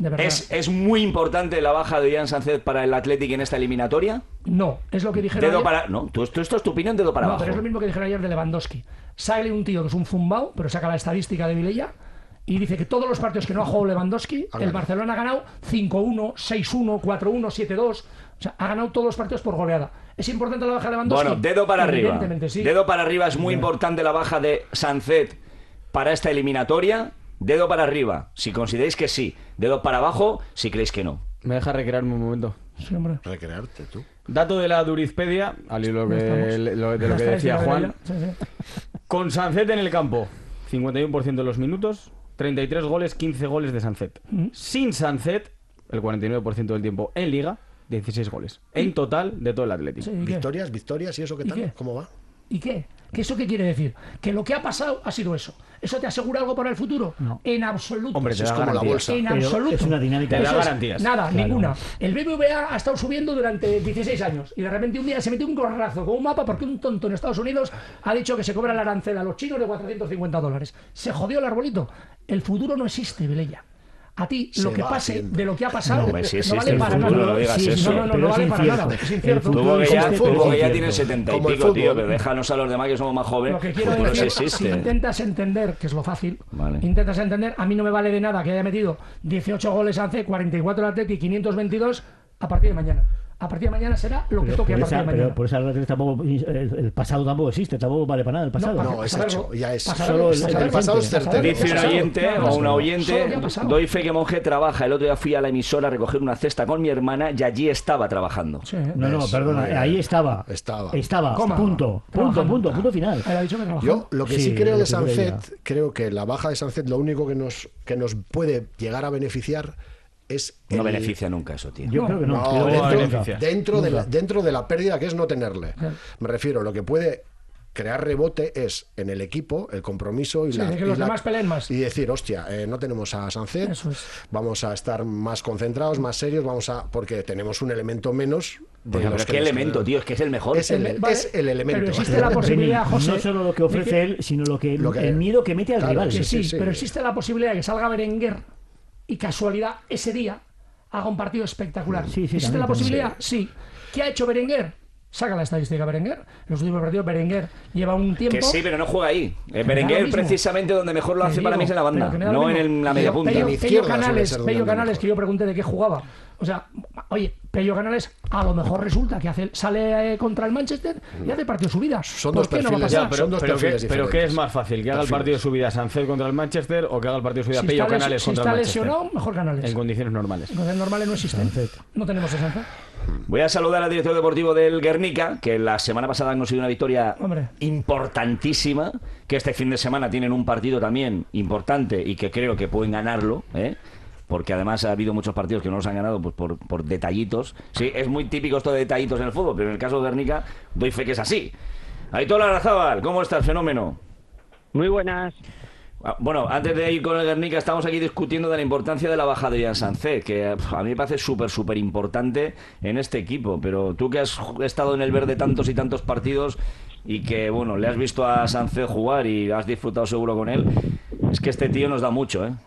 de verdad. ¿Es, ¿Es muy importante la baja de Jan Sánchez para el Athletic en esta eliminatoria? No, es lo que dijeron Dedo ayer. para... No, tú, esto, esto es tu opinión, dedo para No, abajo. pero es lo mismo que dijeron ayer de Lewandowski. Sale un tío que es un zumbao, pero saca la estadística de Vilella y dice que todos los partidos que no ha jugado Lewandowski, Ha el ganado. Barcelona ha ganado cinco uno, seis uno, cuatro uno, siete dos. O sea, ha ganado todos los partidos por goleada. ¿Es importante la baja de Lewandowski? Bueno, dedo para arriba. Evidentemente, sí. Dedo para arriba, es muy importante la baja de Sánchez para esta eliminatoria. Dedo para arriba, si consideráis que sí. Dedo para abajo, si creéis que no. Me deja recrearme un momento. Sí, hombre. Recrearte tú. Dato de la Durizpedia, al hilo Ya que, estamos. lo- de Ya lo que está, decía ya Juan. Sí, sí. Con Sánchez en el campo, cincuenta y uno por ciento de los minutos, treinta y tres goles, quince goles de Sánchez. Mm. Sin Sánchez, el cuarenta y nueve por ciento del tiempo en Liga, dieciséis goles. En total, de todo el Atlético. Sí, ¿y qué? Victorias, victorias y eso, ¿qué ¿Y tal? qué? ¿Cómo va? ¿Y qué? ¿Qué eso qué quiere decir? ¿Que lo que ha pasado ha sido eso? ¿Eso te asegura algo para el futuro? No. En absoluto. Hombre, te Es da como la garantías. bolsa. En Pero absoluto. es una dinámica. Te da Eso es- garantías. Nada, Claro. ninguna. El B B V A ha estado subiendo durante dieciséis años y de repente un día se metió un corrazo con un mapa porque un tonto en Estados Unidos ha dicho que se cobra el arancel a los chinos de cuatrocientos cincuenta dólares. Se jodió el arbolito. El futuro no existe, Vilella. A ti, Se lo que va pase haciendo. de lo que ha pasado No, hombre, sí no existe vale el para futuro, nada. no digas Sí, sí, eso. No, no, no, Pero no es vale para incierto. nada. Es El incierto. futuro Tú que ya, existe, tú pero es que ya incierto. tienes setenta y Como el pico, tío, fútbol. que déjanos a los demás que somos más jóvenes. Lo que quiero Pero sí decir, si existe. intentas entender, que es lo fácil, Vale. intentas entender, a mí no me vale de nada que haya metido dieciocho goles Sánchez, cuarenta y cuatro el Atleti y quinientos veintidós a partir de mañana. A partir de mañana será lo que Pero toque a por partir esa, de pero mañana. por esa regla tampoco, el, el pasado tampoco existe, tampoco vale para nada el pasado. No, No, para es saberlo, hecho, ya es. para Solo el- saberlo, el para pasado es saberlo, certero. Dice un para saberlo. oyente Nada o más. una Solo oyente, que ha pasado. doy fe que Monje trabaja. El otro día fui a la emisora a recoger una cesta con mi hermana y allí estaba trabajando. Sí. No, no, Eso, perdona, muy bien. ahí estaba. Estaba. Estaba, Coma. punto, punto, Trabajando. punto, punto final. Él ha dicho que trabajó. Yo lo que sí, Sí, creo lo de que creo Sánchez, creo que la baja de Sánchez lo único que nos, que nos puede llegar a beneficiar es... No el- beneficia nunca eso, tío. Yo creo que no. No, creo que va a dentro, beneficiar. dentro, de la, Nunca. dentro de la pérdida que es no tenerle. Me refiero, lo que puede crear rebote es en el equipo el compromiso y Sí, la... de que y los la- demás peleen más. Y decir, hostia, eh, no tenemos a Sánchez, Eso es. vamos a estar más concentrados, más serios, vamos a... porque tenemos un elemento menos... de Pero, los pero que qué nos elemento, quedan. tío, es que es el mejor. Es el, Vale, es el elemento. pero existe la posibilidad, José, no solo lo que ofrece de que- él, sino lo que, Lo que- el miedo que mete al Claro, rival. Que sí, sí, sí. pero existe la posibilidad de que salga Berenguer y casualidad ese día haga un partido espectacular. Sí, sí, ¿Existe también, la también. posibilidad? Sí. ¿Qué ha hecho Berenguer? Saca la estadística Berenguer. En los últimos partidos Berenguer lleva un tiempo... Que sí, pero no juega ahí. Eh, da lo Berenguer mismo. precisamente donde mejor lo Te hace para digo, mí es en la banda, pero que me da lo no en mismo. el- la media Pero punta. Pello, En Pello izquierda suele Canales, ser Pello donde Canales, mejor. que yo pregunté de qué jugaba. O sea, oye, Pello Canales a lo mejor resulta que hace, sale eh, contra el Manchester y hace partido de su vida. Son ¿Por dos qué no va a perfiles, pasar? ya, pero, son dos pero, ¿qué, perfiles pero ¿qué diferentes. es más fácil? ¿Que haga el Perfiles. partido de su vida Sánchez contra el Manchester o que haga el partido de su vida Si Pello está, les- Canales si contra está el Manchester? lesionado, mejor Canales. En condiciones normales. En condiciones normales no existen. No tenemos esa. Voy a saludar al director deportivo del Guernica, que la semana pasada han conseguido una victoria Hombre. importantísima, que este fin de semana tienen un partido también importante y que creo que pueden ganarlo, ¿eh? Porque además ha habido muchos partidos que no los han ganado pues, por, por detallitos. Sí, es muy típico esto de detallitos en el fútbol, pero en el caso de Guernica doy fe que es así. Aitor Larrazábal, ¿cómo está el fenómeno? Muy buenas. Ah, Bueno, antes de ir con el Guernica, estamos aquí discutiendo de la importancia de la baja de Jan Sánchez, que pf, a mí me parece súper, súper importante en este equipo. Pero tú que has ju- estado en el verde tantos y tantos partidos y que, bueno, le has visto a Sánchez jugar y has disfrutado seguro con él, es que este tío nos da mucho, ¿eh?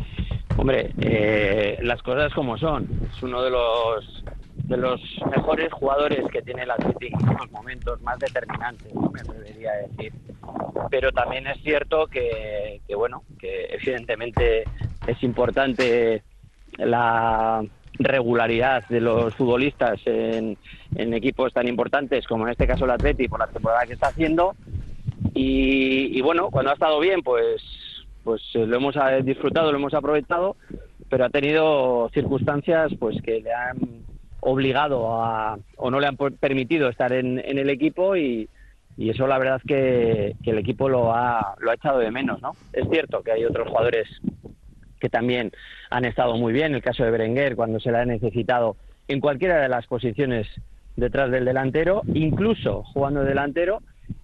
Hombre, eh, las cosas como son. Es uno de los de los mejores jugadores que tiene el Atlético en estos momentos, más determinantes, ¿no? Me atrevería a decir. Pero también es cierto que, que, bueno, que evidentemente es importante la regularidad de los futbolistas en, en equipos tan importantes como en este caso el Atleti por la temporada que está haciendo. Y, y bueno, cuando ha estado bien, pues pues eh, lo hemos eh, disfrutado, lo hemos aprovechado, pero ha tenido circunstancias pues que le han obligado a, o no le han permitido estar en, en el equipo y, y eso la verdad que, que el equipo lo ha, lo ha echado de menos, ¿no? Es cierto que hay otros jugadores que también han estado muy bien, el caso de Berenguer cuando se le ha necesitado en cualquiera de las posiciones detrás del delantero, incluso jugando de delantero,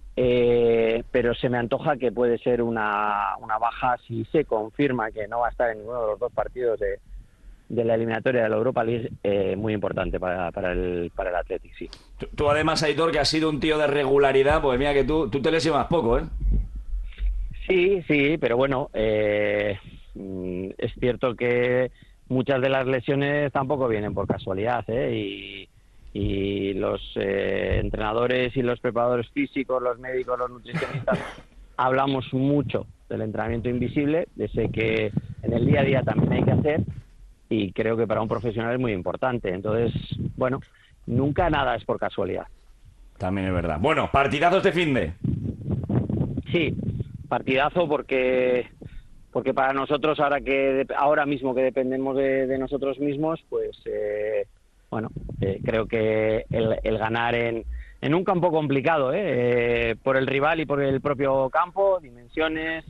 eh, pero se me antoja que puede ser una, una baja si se confirma que no va a estar en ninguno de los dos partidos de, de la eliminatoria de la Europa League, eh, muy importante para, para el para el Athletic, sí. Tú, tú además, Aitor, que has sido un tío de regularidad, pues mira que tú, tú te lesionas poco, ¿eh? Sí, sí, pero bueno, eh, es cierto que muchas de las lesiones tampoco vienen por casualidad, ¿eh? Y, y los eh, entrenadores y los preparadores físicos, los médicos, los nutricionistas, hablamos mucho del entrenamiento invisible, de ese que en el día a día también hay que hacer, y creo que para un profesional es muy importante. Entonces, bueno, nunca nada es por casualidad. También es verdad. Bueno, partidazos de finde. Sí, partidazo porque porque para nosotros ahora que ahora mismo que dependemos de, de nosotros mismos, pues eh, bueno, eh, creo que el, el ganar en, en un campo complicado, ¿eh? Eh, por el rival y por el propio campo, dimensiones,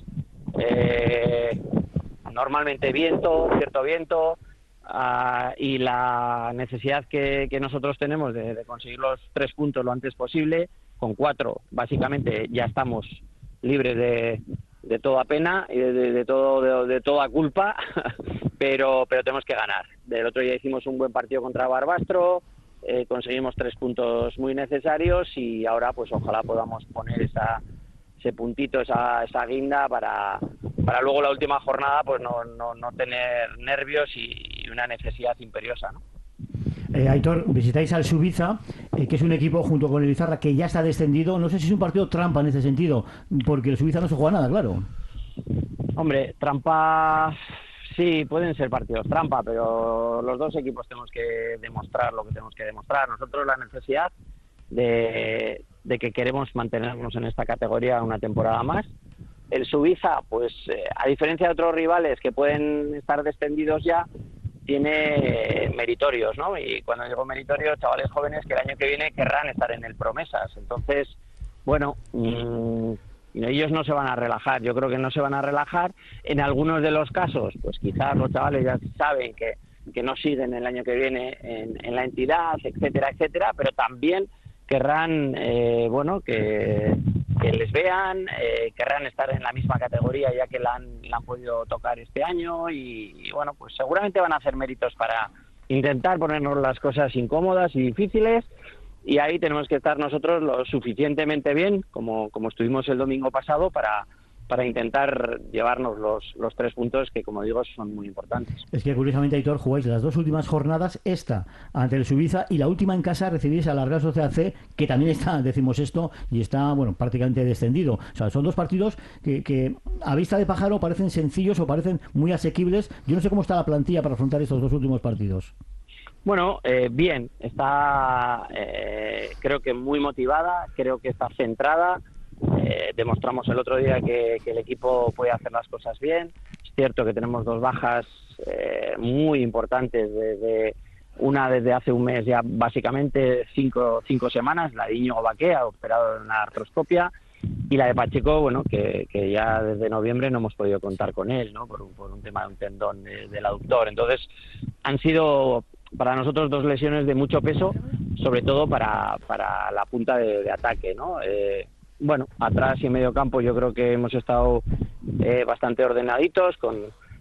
eh, normalmente viento, cierto viento, uh, y la necesidad que, que nosotros tenemos de, de conseguir los tres puntos lo antes posible. Con cuatro, básicamente, ya estamos libres de, de toda pena y de, de, de todo de, de toda culpa, pero pero tenemos que ganar. Del otro día hicimos un buen partido contra Barbastro, eh, conseguimos tres puntos muy necesarios y ahora pues ojalá podamos poner esa ese puntito, esa, esa guinda para, para luego la última jornada pues no, no, no tener nervios y, y una necesidad imperiosa, ¿no? Eh, Aitor, visitáis al Subiza, eh, que es un equipo junto con el Izarra que ya está descendido. No sé si es un partido trampa en ese sentido, porque el Subiza no se juega nada, claro. Hombre, trampa, sí, pueden ser partidos trampa, pero los dos equipos tenemos que demostrar lo que tenemos que demostrar. Nosotros la necesidad de, de que queremos mantenernos en esta categoría una temporada más. El Subiza, pues eh, a diferencia de otros rivales que pueden estar descendidos ya, tiene meritorios, ¿no? Y cuando digo meritorios, chavales jóvenes que el año que viene querrán estar en el Promesas. Entonces, bueno, mmm, ellos no se van a relajar. Yo creo que no se van a relajar. En algunos de los casos, pues quizás los chavales ya saben que, que no siguen el año que viene en, en la entidad, etcétera, etcétera, pero también querrán, eh, bueno, que, que les vean, eh, querrán estar en la misma categoría ya que la han, la han podido tocar este año y, y, bueno, pues seguramente van a hacer méritos para intentar ponernos las cosas incómodas y difíciles, y ahí tenemos que estar nosotros lo suficientemente bien, como, como estuvimos el domingo pasado, para... para intentar llevarnos los, los tres puntos que, como digo, son muy importantes. Es que, curiosamente, Aitor, jugáis las dos últimas jornadas, esta ante el Subiza y la última en casa recibís a la Real Sociedad C, que también está, decimos esto, y está, bueno, prácticamente descendido. O sea, son dos partidos que, que a vista de pájaro parecen sencillos o parecen muy asequibles. Yo no sé cómo está la plantilla para afrontar estos dos últimos partidos. Bueno, eh, bien, está eh, creo que muy motivada, creo que está centrada. Eh, demostramos el otro día que, que el equipo puede hacer las cosas bien. Es cierto que tenemos dos bajas eh, muy importantes, desde una desde hace un mes ya, básicamente cinco, cinco semanas, la de Íñigo Baquea, operado en una artroscopia, y la de Pacheco, bueno, que, que ya desde noviembre no hemos podido contar con él, ¿no? Por un, por un tema de un tendón de, del aductor. Entonces, han sido para nosotros dos lesiones de mucho peso, sobre todo para, para la punta de, de ataque, ¿no? Eh, Bueno, atrás y en medio campo yo creo que hemos estado eh, bastante ordenaditos, con,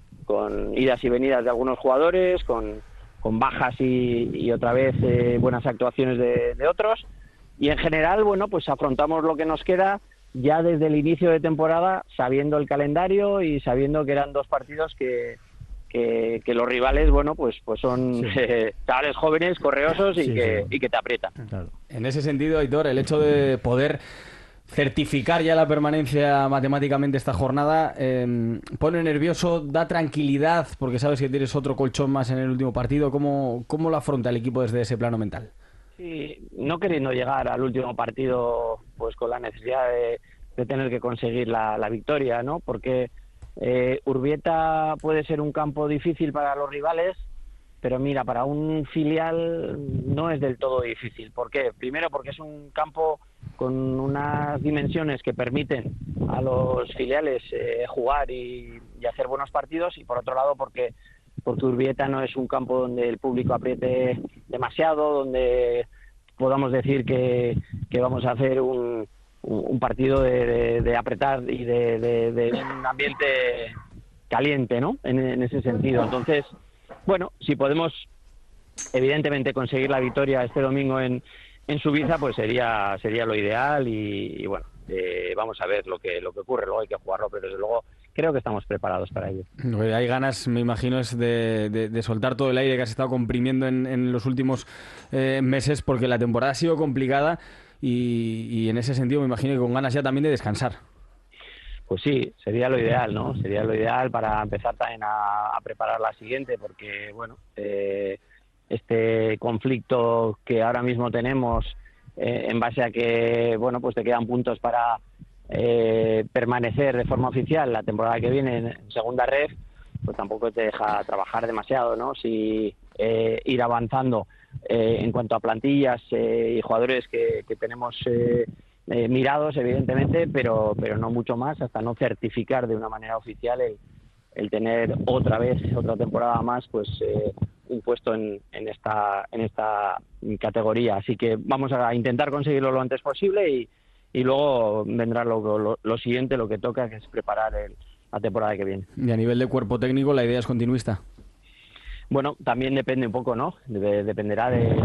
con idas y venidas de algunos jugadores, con, con bajas y, y otra vez eh, buenas actuaciones de, de otros. Y en general, bueno, pues afrontamos lo que nos queda ya desde el inicio de temporada, sabiendo el calendario y sabiendo que eran dos partidos que, que, que los rivales, bueno, pues, pues son sí. eh, chavales jóvenes, correosos y, sí, que, sí. y que te aprietan. Claro. En ese sentido, Aitor, el hecho de poder certificar ya la permanencia matemáticamente esta jornada eh, pone nervioso, da tranquilidad porque sabes que tienes otro colchón más en el último partido. ¿Cómo, cómo lo afronta el equipo desde ese plano mental? Sí, no queriendo llegar al último partido pues con la necesidad de, de tener que conseguir la, la victoria, ¿no? Porque eh, Urbieta puede ser un campo difícil para los rivales, pero mira, para un filial no es del todo difícil. ¿Por qué? Primero porque es un campo con unas dimensiones que permiten a los filiales eh, jugar y, y hacer buenos partidos, y por otro lado porque, porque Urbieta no es un campo donde el público apriete demasiado, donde podamos decir que, que vamos a hacer un, un partido de, de, de apretar y de, de, de un ambiente caliente, ¿no? En, en ese sentido. Entonces, bueno, si podemos evidentemente conseguir la victoria este domingo en, en Subiza, pues sería sería lo ideal y, y bueno, eh, vamos a ver lo que lo que ocurre. Luego hay que jugarlo, pero desde luego creo que estamos preparados para ello. Lo que hay ganas, me imagino, es de, de, de soltar todo el aire que has estado comprimiendo en, en los últimos eh, meses, porque la temporada ha sido complicada y, y en ese sentido me imagino que con ganas ya también de descansar. Pues sí, sería lo ideal, ¿no? Sería lo ideal para empezar también a, a preparar la siguiente, porque, bueno, eh, este conflicto que ahora mismo tenemos, eh, en base a que, bueno, pues te quedan puntos para eh, permanecer de forma oficial la temporada que viene en segunda ref, pues tampoco te deja trabajar demasiado, ¿no? Si eh, ir avanzando eh, en cuanto a plantillas eh, y jugadores que, que tenemos eh, eh, mirados, evidentemente, pero pero no mucho más, hasta no certificar de una manera oficial el, el tener otra vez, otra temporada más, pues eh, un puesto en, en esta en esta categoría. Así que vamos a intentar conseguirlo lo antes posible y, y luego vendrá lo, lo, lo siguiente, lo que toca, que es preparar el, la temporada que viene. Y a nivel de cuerpo técnico, ¿la idea es continuista? Bueno, también depende un poco, ¿no? De, dependerá de,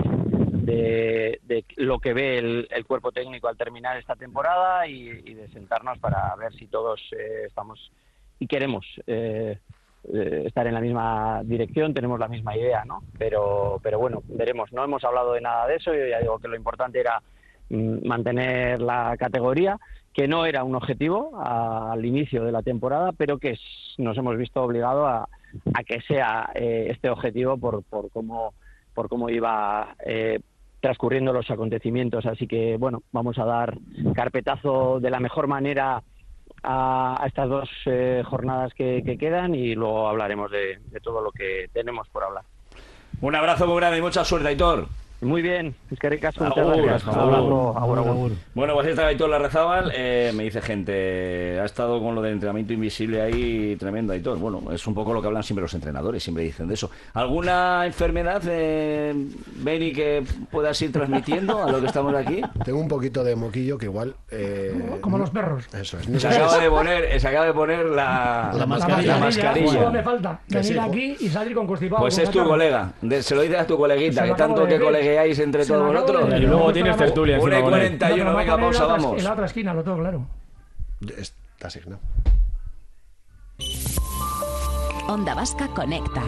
de, de lo que ve el, el cuerpo técnico al terminar esta temporada y, y de sentarnos para ver si todos eh, estamos y queremos eh, eh, estar en la misma dirección, tenemos la misma idea, ¿no? Pero, pero bueno, veremos. No hemos hablado de nada de eso. Yo ya digo que lo importante era mm, mantener la categoría, que no era un objetivo a, al inicio de la temporada, pero que es, nos hemos visto obligados a, a que sea eh, este objetivo por, por cómo por cómo iba eh, transcurriendo los acontecimientos. Así que, bueno, vamos a dar carpetazo de la mejor manera a, a estas dos eh, jornadas que, que quedan y luego hablaremos de, de todo lo que tenemos por hablar. Un abrazo muy grande y mucha suerte, Aitor. Muy bien, es que ricas, muchas Agur, gracias. agur, Agur, agur, agur. agur. Bueno, pues está Aitor Larrazábal, eh, me dice gente, ha estado con lo del entrenamiento invisible ahí tremendo, Aitor. Bueno, es un poco lo que hablan siempre los entrenadores, siempre dicen de eso. ¿Alguna enfermedad, eh, Beni, que puedas ir transmitiendo a lo que estamos aquí? Tengo un poquito de moquillo que igual... Eh, Como los perros. Eso es. Se acaba de poner, se acaba de poner la, La mascarilla. La mascarilla. Solo me falta Que venir sí, aquí y salir con constipado. Pues con es tu catarro. colega, de- se lo dices a tu coleguita, Se que lo acabo tanto de que decir. colegueáis entre Se lo todos acabo de vosotros. decir. Y luego tienes tertulia una encima y con él. cuarenta y uno, No, venga, pero pausa, en la otra- vamos. En la otra esquina, lo tengo claro. Está asignado. Onda Vasca conecta.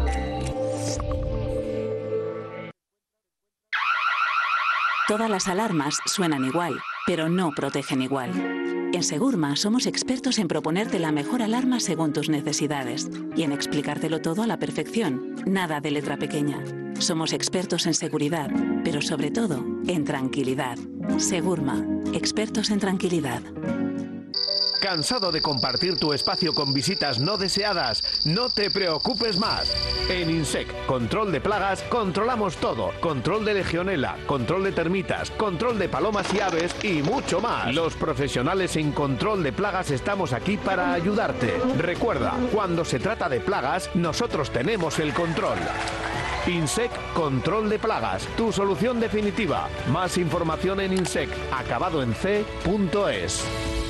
Todas las alarmas suenan igual, pero no protegen igual. En Segurma somos expertos en proponerte la mejor alarma según tus necesidades y en explicártelo todo a la perfección, nada de letra pequeña. Somos expertos en seguridad, pero sobre todo en tranquilidad. Segurma, expertos en tranquilidad. ¿Cansado de compartir tu espacio con visitas no deseadas? No te preocupes más. En INSEC, control de plagas, controlamos todo. Control de legionela, control de termitas, control de palomas y aves y mucho más. Los profesionales en control de plagas estamos aquí para ayudarte. Recuerda, cuando se trata de plagas, nosotros tenemos el control. INSEC Control de Plagas, tu solución definitiva. Más información en insec, acabado en c punto es.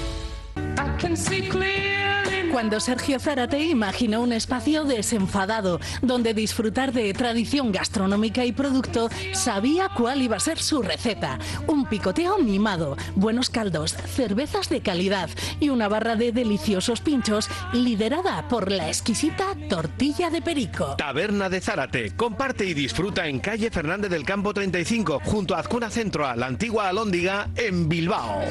Cuando Sergio Zárate imaginó un espacio desenfadado, donde disfrutar de tradición gastronómica y producto, sabía cuál iba a ser su receta. Un picoteo mimado, buenos caldos, cervezas de calidad y una barra de deliciosos pinchos liderada por la exquisita tortilla de perico. Taberna de Zárate, comparte y disfruta en calle Fernández del Campo treinta y cinco, junto a Azcuna Centro, a la antigua Alhóndiga, en Bilbao.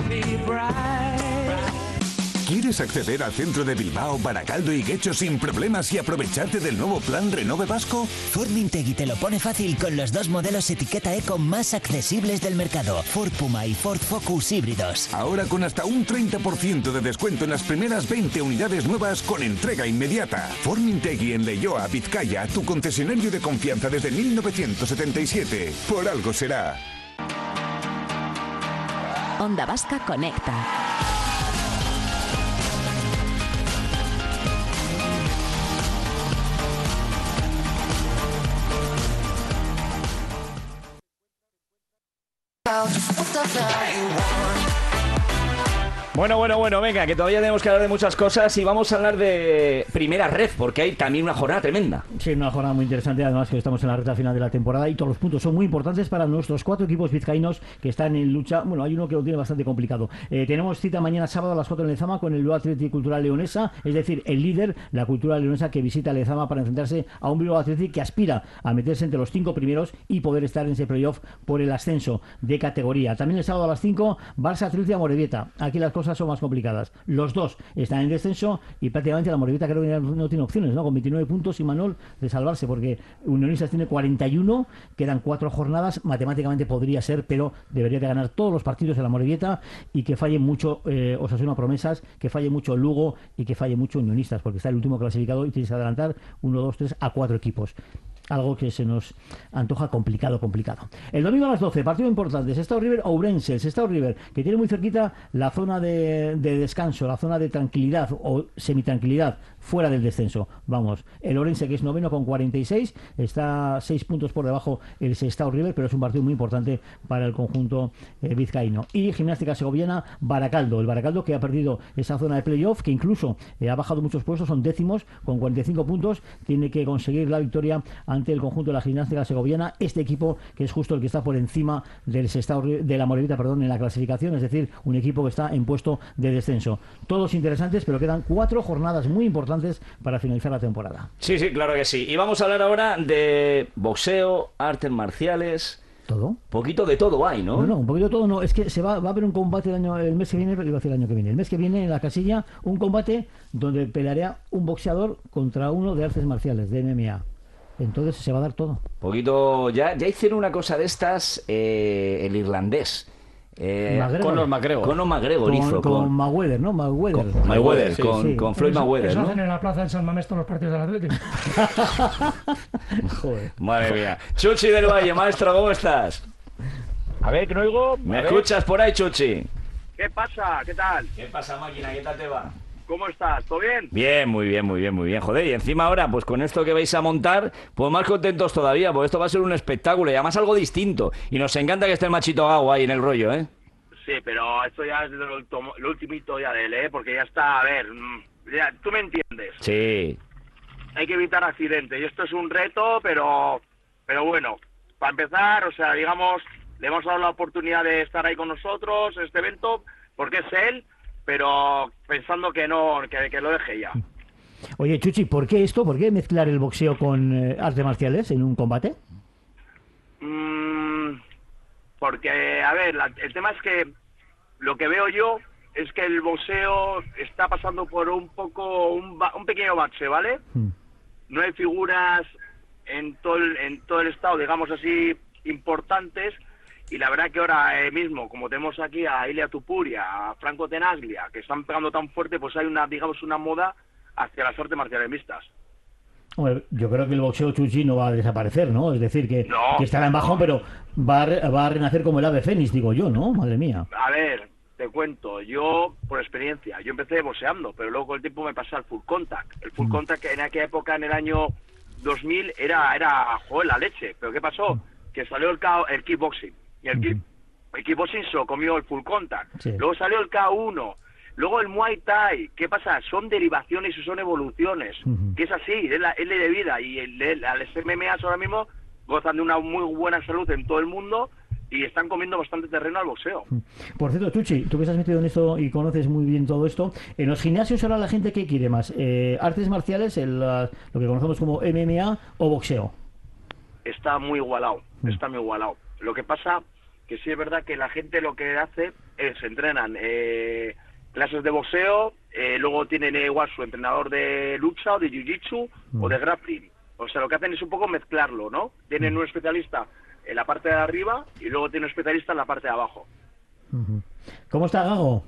¿Quieres acceder al centro de Bilbao, Baracaldo y Guecho sin problemas y aprovecharte del nuevo plan Renove Vasco? Formintegui te lo pone fácil con los dos modelos etiqueta eco más accesibles del mercado, Ford Puma y Ford Focus híbridos. Ahora con hasta un treinta por ciento de descuento en las primeras veinte unidades nuevas con entrega inmediata. Formintegui en Leioa, Vizcaya, tu concesionario de confianza desde mil novecientos setenta y siete. Por algo será. Onda Vasca conecta. Bueno, bueno, bueno, venga, que todavía tenemos que hablar de muchas cosas y vamos a hablar de primera ref, porque hay también una jornada tremenda. Sí, una jornada muy interesante, además que estamos en la recta final de la temporada y todos los puntos son muy importantes para nuestros cuatro equipos vizcaínos que están en lucha. Bueno, hay uno que lo tiene bastante complicado. Eh, tenemos cita mañana sábado a las cuatro en Lezama con el Bilbao Athletic Cultural Leonesa, es decir, el líder, la Cultural Leonesa, que visita Lezama para enfrentarse a un Bilbao Athletic que aspira a meterse entre los cinco primeros y poder estar en ese playoff por el ascenso de categoría. También el sábado a las cinco, Barça Athletic Amorebieta. Aquí las cosas son más complicadas. Los dos están en descenso y prácticamente la Amorebieta creo que no tiene opciones, ¿no? Con veintinueve puntos y Manol de salvarse, porque Unionistas tiene cuarenta y uno, quedan cuatro jornadas, matemáticamente podría ser, pero debería de ganar todos los partidos de la Amorebieta y que falle mucho eh, Osasuna Promesas, que falle mucho Lugo y que falle mucho Unionistas, porque está el último clasificado y tienes que adelantar uno, dos, tres a cuatro equipos. Algo que se nos antoja complicado, complicado. El domingo a las doce, partido importante, Sestao River Ourense. El Sestao River, que tiene muy cerquita la zona de, de descanso, la zona de tranquilidad o semitranquilidad, fuera del descenso. Vamos, el Ourense, que es noveno con cuarenta y seis, está seis puntos por debajo el Sestao River, pero es un partido muy importante para el conjunto eh, vizcaíno. Y Gimnástica Segoviana, Baracaldo. El Baracaldo, que ha perdido esa zona de playoff, que incluso eh, ha bajado muchos puestos, son décimos, con cuarenta y cinco puntos, tiene que conseguir la victoria ante el conjunto de la Gimnástica Segoviana, este equipo que es justo el que está por encima del Sestao, de la Amorebieta, perdón, en la clasificación, es decir, un equipo que está en puesto de descenso. Todos interesantes, pero quedan cuatro jornadas muy importantes para finalizar la temporada. Sí, sí, claro que sí. Y vamos a hablar ahora de boxeo, artes marciales. ¿Todo? Poquito de todo hay, ¿no? No, no, un poquito de todo no. Es que se va, va a haber un combate el, año, el mes que viene, pero iba a decir el año que viene. El mes que viene en la casilla, un combate donde pelearía un boxeador contra uno de artes marciales, de M M A. Entonces se va a dar todo. Poquito, ya, ya hicieron una cosa de estas, eh, el irlandés. Eh, Conor McGregor. Conor McGregor con, hizo. Con, con Mayweather, ¿no? Mayweather. Con, Mayweather, sí, con, sí. con Floyd eso, Mayweather, eso ¿no? hacen en la plaza de San Mamés todos los partidos del Atlético. Joder. Madre mía. Chuchi del Valle, maestro, ¿cómo estás? A ver, que no oigo. ¿Me escuchas por ahí, Chuchi? ¿Qué pasa? ¿Qué tal? ¿Qué pasa, máquina? ¿Qué tal te va? ¿Cómo estás? ¿Todo bien? Bien, muy bien, muy bien, muy bien. Joder, y encima ahora, pues con esto que vais a montar, pues más contentos todavía, porque esto va a ser un espectáculo y además algo distinto. Y nos encanta que esté el Machito Gago ahí en el rollo, ¿eh? Sí, pero esto ya es lo, lo ultimito ya de él, ¿eh? Porque ya está, a ver, ya, tú me entiendes. Sí. Hay que evitar accidentes y esto es un reto, pero, pero bueno, para empezar, o sea, digamos, le hemos dado la oportunidad de estar ahí con nosotros en este evento, porque es él, pero pensando que no, que, que lo deje ya. Oye, Chuchi, ¿por qué esto? ¿Por qué mezclar el boxeo con eh, artes marciales en un combate? Mm, porque, a ver, la, el tema es que lo que veo yo es que el boxeo está pasando por un poco, un, un pequeño bache, ¿vale? Mm. No hay figuras en todo el, en todo el estado, digamos así, importantes. Y la verdad que ahora eh, mismo, como tenemos aquí a Ilia Tupuria, a Franco Tenaglia, que están pegando tan fuerte, pues hay una, digamos, una moda hacia las artes marciales mixtas. Bueno, yo creo que el boxeo, Chuchi, no va a desaparecer, ¿no? Es decir, que, no, que estará en bajón, pero va a, re, va a renacer como el ave fénix, digo yo, ¿no? Madre mía. A ver, te cuento, yo, por experiencia, yo empecé boxeando, pero luego con el tiempo me pasé al full contact. El full mm. contact en aquella época, en el año dos mil, era, era joder, la leche. ¿Pero qué pasó? Mm. Que salió el, el kickboxing. Y el, uh-huh. el kickboxing se lo comió el full contact. Sí. Luego salió el K uno. Luego el Muay Thai. ¿Qué pasa? Son derivaciones y son evoluciones. Uh-huh. Que es así, es la ley de vida. Y el, el, las M M A ahora mismo gozan de una muy buena salud en todo el mundo y están comiendo bastante terreno al boxeo. Por cierto, Chuchi, tú que estás metido en esto y conoces muy bien todo esto, en los gimnasios ahora la gente, ¿qué quiere más? Eh, ¿Artes marciales, el, lo que conocemos como M M A o boxeo? Está muy igualado, uh-huh. está muy igualado. Lo que pasa que sí es verdad que la gente lo que hace es entrenan eh, clases de boxeo, eh, luego tienen igual su entrenador de lucha o de jiu-jitsu mm. o de grappling. O sea, lo que hacen es un poco mezclarlo, ¿no? Tienen un especialista en la parte de arriba y luego tienen un especialista en la parte de abajo. Uh-huh. ¿Cómo está Gago?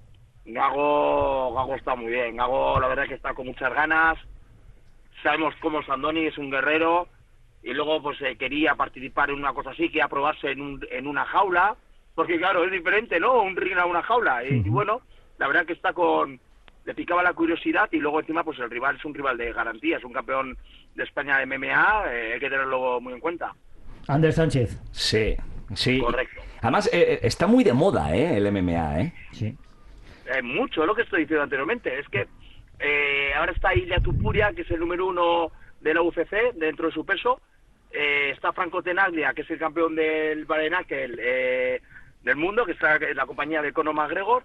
Gago, Gago está muy bien. Gago la verdad que está con muchas ganas. Sabemos cómo Sandoni es un guerrero. Y luego pues eh, quería participar en una cosa así, quería probarse en, un, en una jaula, porque claro, es diferente, ¿no? Un ring a una jaula. Y, uh-huh. y bueno, la verdad que está con... Le picaba la curiosidad y luego encima pues el rival es un rival de garantía, es un campeón de España de M M A, eh, hay que tenerlo muy en cuenta. Ander Sánchez. Sí, sí. Correcto. Además, eh, está muy de moda, ¿eh? El M M A, ¿eh? Sí. eh, mucho, lo que estoy diciendo anteriormente. Es que eh, ahora está Ilia Tupuria, que es el número uno de la U F C, dentro de su peso. Eh, está Franco Tenaglia, que es el campeón del Barenakel eh, del mundo, que está en la compañía de Conor McGregor.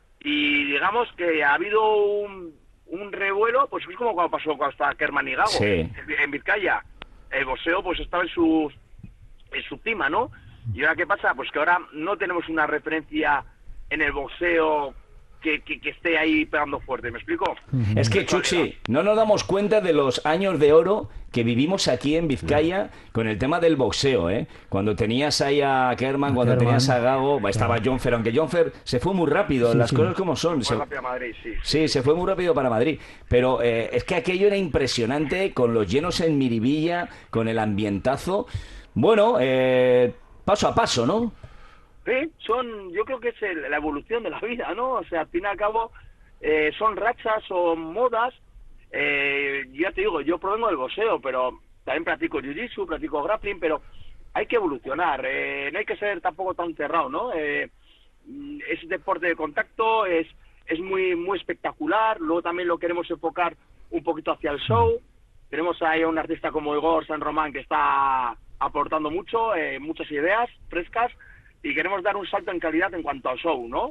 Y digamos que ha habido un, un revuelo, pues es como cuando pasó cuando estaba Kerman y Gago sí. en, en Vizcaya. El boxeo pues estaba en su, en su cima, ¿no? Y ahora, ¿qué pasa? Pues que ahora no tenemos una referencia en el boxeo que, que, que esté ahí pegando fuerte, ¿me explico? Es que, Chuchi, no nos damos cuenta de los años de oro que vivimos aquí en Vizcaya con el tema del boxeo, ¿eh? Cuando tenías ahí a Kerman, cuando Kerman. tenías a Gago, estaba John Fer, aunque John Fer se fue muy rápido, Sí, las sí. cosas como son. Muy Se, rápido a Madrid, sí. sí, se fue muy rápido para Madrid, pero eh, es que aquello era impresionante, con los llenos en Miribilla, con el ambientazo. Bueno, eh, paso a paso, ¿no? Sí, son, yo creo que es el- la evolución de la vida, ¿no? O sea, al fin y al cabo, eh, son rachas, son modas. Eh, ya te digo, yo provengo del boxeo, pero también practico jiu-jitsu, practico grappling, pero hay que evolucionar, eh, no hay que ser tampoco tan cerrado, ¿no? Eh, mm, es deporte de contacto, es es muy muy espectacular, luego también lo queremos enfocar un poquito hacia el show. Tenemos ahí a un artista como Igor San Román que está aportando mucho, eh, muchas ideas frescas, y queremos dar un salto en calidad en cuanto al show, ¿no?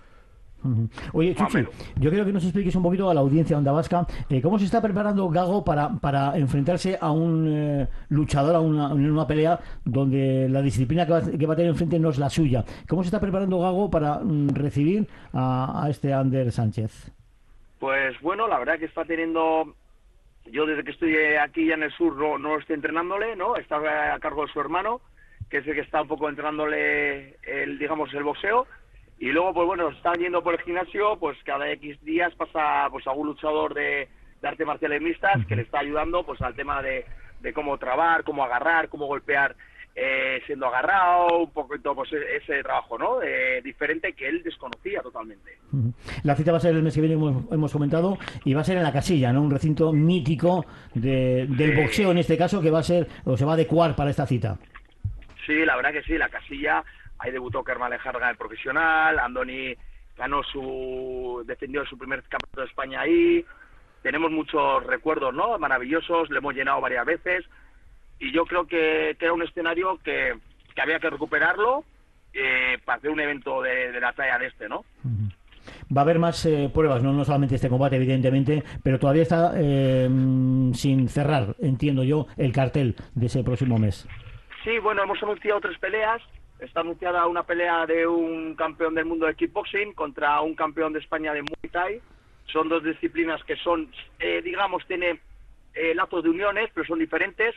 Ujú. Oye, Chuchi, yo creo que nos expliques un poquito a la audiencia de Onda Vasca eh, cómo se está preparando Gago para, para enfrentarse a un eh, luchador, a una, en una pelea donde la disciplina que va, que va a tener enfrente no es la suya. ¿Cómo se está preparando Gago para mm, recibir a, a este Ander Sánchez? Pues bueno, la verdad que está teniendo, yo desde que estoy aquí ya en el sur no, no estoy entrenándole, ¿no? Está a cargo de su hermano, que es el que está un poco entrenándole el, digamos, el boxeo. Y luego, pues bueno, están yendo por el gimnasio, pues cada X días pasa pues algún luchador de, de artes marciales mixtas que le está ayudando pues al tema de, de cómo trabar, cómo agarrar, cómo golpear eh, siendo agarrado, un poquito pues e- ese trabajo, ¿no? Eh, diferente que él desconocía totalmente. Ujú. La cita va a ser el mes que viene, hemos, hemos comentado, y va a ser en la Casilla, ¿no? Un recinto mítico de, del Sí. boxeo en este caso, que va a ser, o se va a adecuar para esta cita. Sí, la verdad que sí, la Casilla, ahí debutó Kerman Lejarga en el profesional, Andoni ganó su, defendió su primer campeonato de España ahí, tenemos muchos recuerdos, ¿no? Maravillosos, le hemos llenado varias veces, y yo creo que, que era un escenario que, que había que recuperarlo eh, para hacer un evento de, de la talla de este, ¿no? Va a haber más eh, pruebas, no, no solamente este combate, evidentemente, pero todavía está eh, mm, sin cerrar, entiendo yo, el cartel de ese próximo mes. Sí, bueno, hemos anunciado tres peleas. Está anunciada una pelea de un campeón del mundo de kickboxing contra un campeón de España de Muay Thai. Son dos disciplinas que son, eh, digamos, tienen eh, lazos de uniones, pero son diferentes.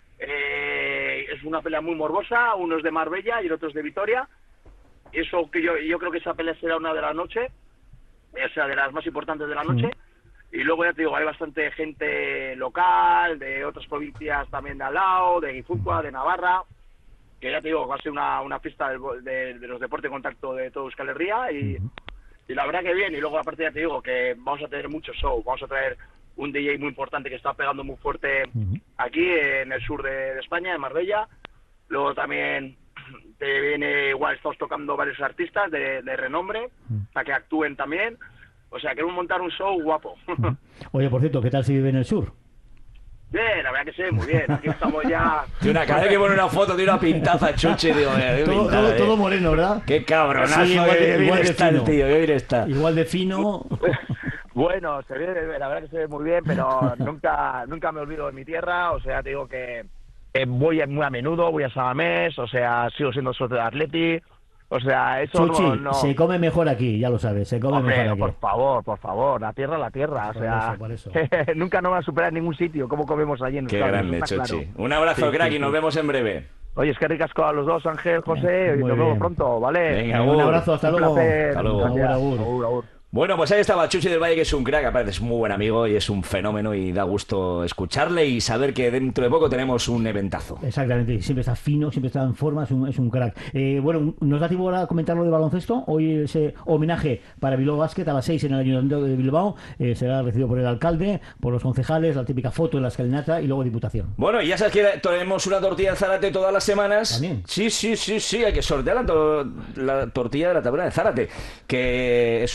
Eh, es una pelea muy morbosa, uno es de Marbella y el otro es de Vitoria. Eso que yo, yo creo que esa pelea será una de la noche, o sea, de las más importantes de la noche. Y luego ya te digo, hay bastante gente local, de otras provincias también de al lado, de Guipúzcoa, de Navarra, que ya te digo, va a ser una, una fiesta del bo- de, de los deportes de contacto de todo Euskal Herria, y, y la verdad que bien. Y luego aparte ya te digo que vamos a tener mucho show, vamos a traer un D J muy importante que está pegando muy fuerte aquí en el sur de, de España, en Marbella. Luego también te viene, igual estamos tocando varios artistas de, de renombre para que actúen también. O sea, queremos montar un show guapo. Oye, por cierto, ¿qué tal se vive en el sur? Bien, la verdad que sí, muy bien. Aquí estamos ya... Tiene una, cada vez que pone una foto de una pintaza, Chuchi, digo, mira, qué Todo, pintada, todo, eh. todo moreno, ¿verdad? Qué cabronazo, Sí, igual de- qué bien igual de está el fino. tío, qué bien está. Igual de fino. Bueno, se ve, la verdad que se ve muy bien, pero nunca nunca me olvido de mi tierra. O sea, te digo que eh, voy muy a menudo, voy a Samamés, o sea, sigo siendo socio de Atleti. O sea, eso Chuchi, no... no... se come mejor aquí, ya lo sabes, se come Hombre, mejor aquí. por favor, por favor, la tierra, la tierra. O Por sea, eso, por eso. nunca nos va a superar en ningún sitio cómo comemos allí en Qué Euskadi, grande, eso está Chuchi. claro. Un abrazo, Sí, crack, sí, y nos sí. vemos en breve. Oye, es que ricasco a los dos, Ángel, José, y Muy nos vemos bien. pronto, ¿vale? Venga, Un agur. abrazo, hasta Un luego. placer. Hasta luego. Gracias. Agur, agur. Agur, agur. Bueno, pues ahí estaba Chuchi del Valle, que es un crack, aparte es muy buen amigo y es un fenómeno y da gusto escucharle y saber que dentro de poco tenemos un eventazo. Exactamente, siempre está fino, siempre está en forma, es un, es un crack. Eh, bueno, ¿nos da tiempo ahora a comentar lo de baloncesto? Hoy ese homenaje para Bilbao Basket a las seis en el Ayuntamiento de Bilbao eh, será recibido por el alcalde, por los concejales, la típica foto en la escalinata y luego Diputación. Bueno, y ya sabes que tenemos una tortilla de Zárate todas las semanas. ¿También? Sí, sí, sí, sí, hay que sortear la, to- la tortilla de la taberna de Zárate, que es una pasada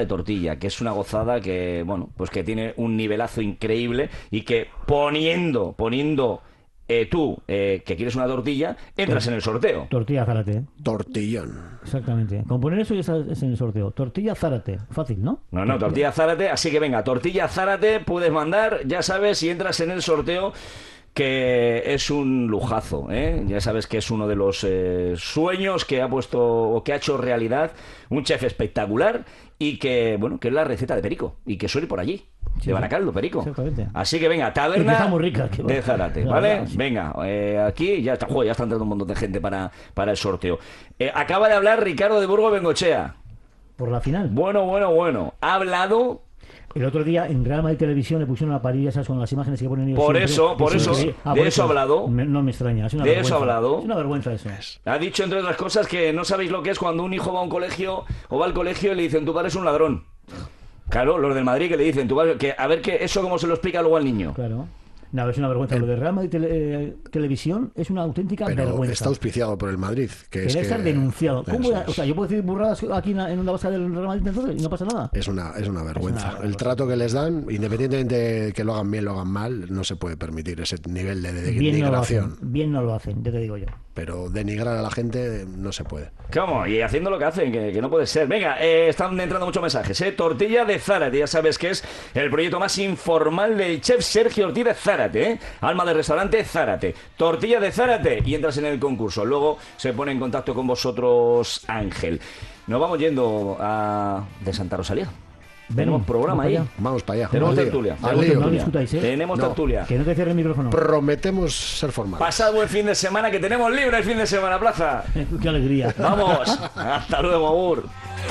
de tortilla, que es una gozada que, bueno, pues que tiene un nivelazo increíble y que poniendo, poniendo... Eh, tú, eh, que quieres una tortilla, entras en el sorteo. Tortilla Zárate. Tortillón. Exactamente. Con poner eso ya estás en el sorteo. Tortilla Zárate. Fácil, ¿no? No, no, tortilla Zárate. Así que venga, tortilla Zárate, puedes mandar, ya sabes, si entras en el sorteo, que es un lujazo, ¿eh? Ya sabes que es uno de los eh, sueños que ha puesto o que ha hecho realidad un chef espectacular y que, bueno, que es la receta de Perico y que suele por allí. Sí, de Baracaldo, Perico. Exactamente. Así que venga, taberna muy rica, que de Zárate, ¿vale? Verdad, sí. Venga, eh, aquí ya está, joder, ya está entrando un montón de gente para, para el sorteo. Eh, acaba de hablar Ricardo de Burgos Bengochea. Por la final. Bueno, bueno, bueno. Ha hablado... El otro día en Real Madrid Televisión le pusieron la parilla esas con las imágenes que ponen ellos. Por siempre, eso, por eso, que... ah, de por eso ha hablado. Me, no me extraña, es una de vergüenza. eso ha hablado. Es una vergüenza eso. Ha dicho, entre otras cosas, que no sabéis lo que es cuando un hijo va a un colegio o va al colegio y le dicen, tu padre es un ladrón. Claro, los del Madrid que le dicen, tu padre, que a ver que eso cómo se lo explica luego al niño. Claro. No, es una vergüenza. Lo de Real Madrid tele, eh, Televisión es una auténtica Pero vergüenza. está auspiciado por el Madrid. Que Debe es que... estar denunciado. ¿Cómo Eso a, o sea, yo puedo decir burradas aquí en, en Onda Vasca del Real Madrid entonces y no pasa nada. Es una, es una vergüenza. Es una el trato que les dan, independientemente de que lo hagan bien, lo hagan mal, no se puede permitir ese nivel de, de bien denigración. No lo hacen, bien no lo hacen, ya te digo yo. Pero denigrar a la gente no se puede. ¿Cómo? Y haciendo lo que hacen, que, que no puede ser. Venga, eh, están entrando muchos mensajes. ¿eh? Tortilla de Zárate, ya sabes que es el proyecto más informal del chef Sergio Ortiz de Zárate. ¿eh? Alma de restaurante Zárate. Tortilla de Zárate y entras en el concurso. Luego se pone en contacto con vosotros Ángel. Nos vamos yendo a... de Santa Rosalía. Tenemos Ven, programa vamos ahí. para Vamos para allá. Tenemos Al lío. tertulia. Al Tenemos lío. tertulia. No discutáis, ¿eh? Tenemos No. tertulia. Que no te cierre el micrófono. Prometemos ser formales. Pasad buen fin de semana, que tenemos libre el fin de semana, Plaza. Qué alegría. Vamos. Hasta luego, Agur.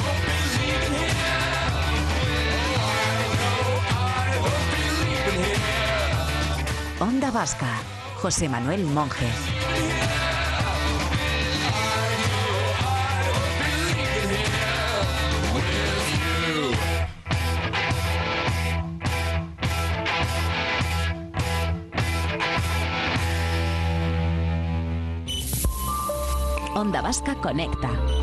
Onda Vasca. José Manuel Monje. Onda Vasca conecta.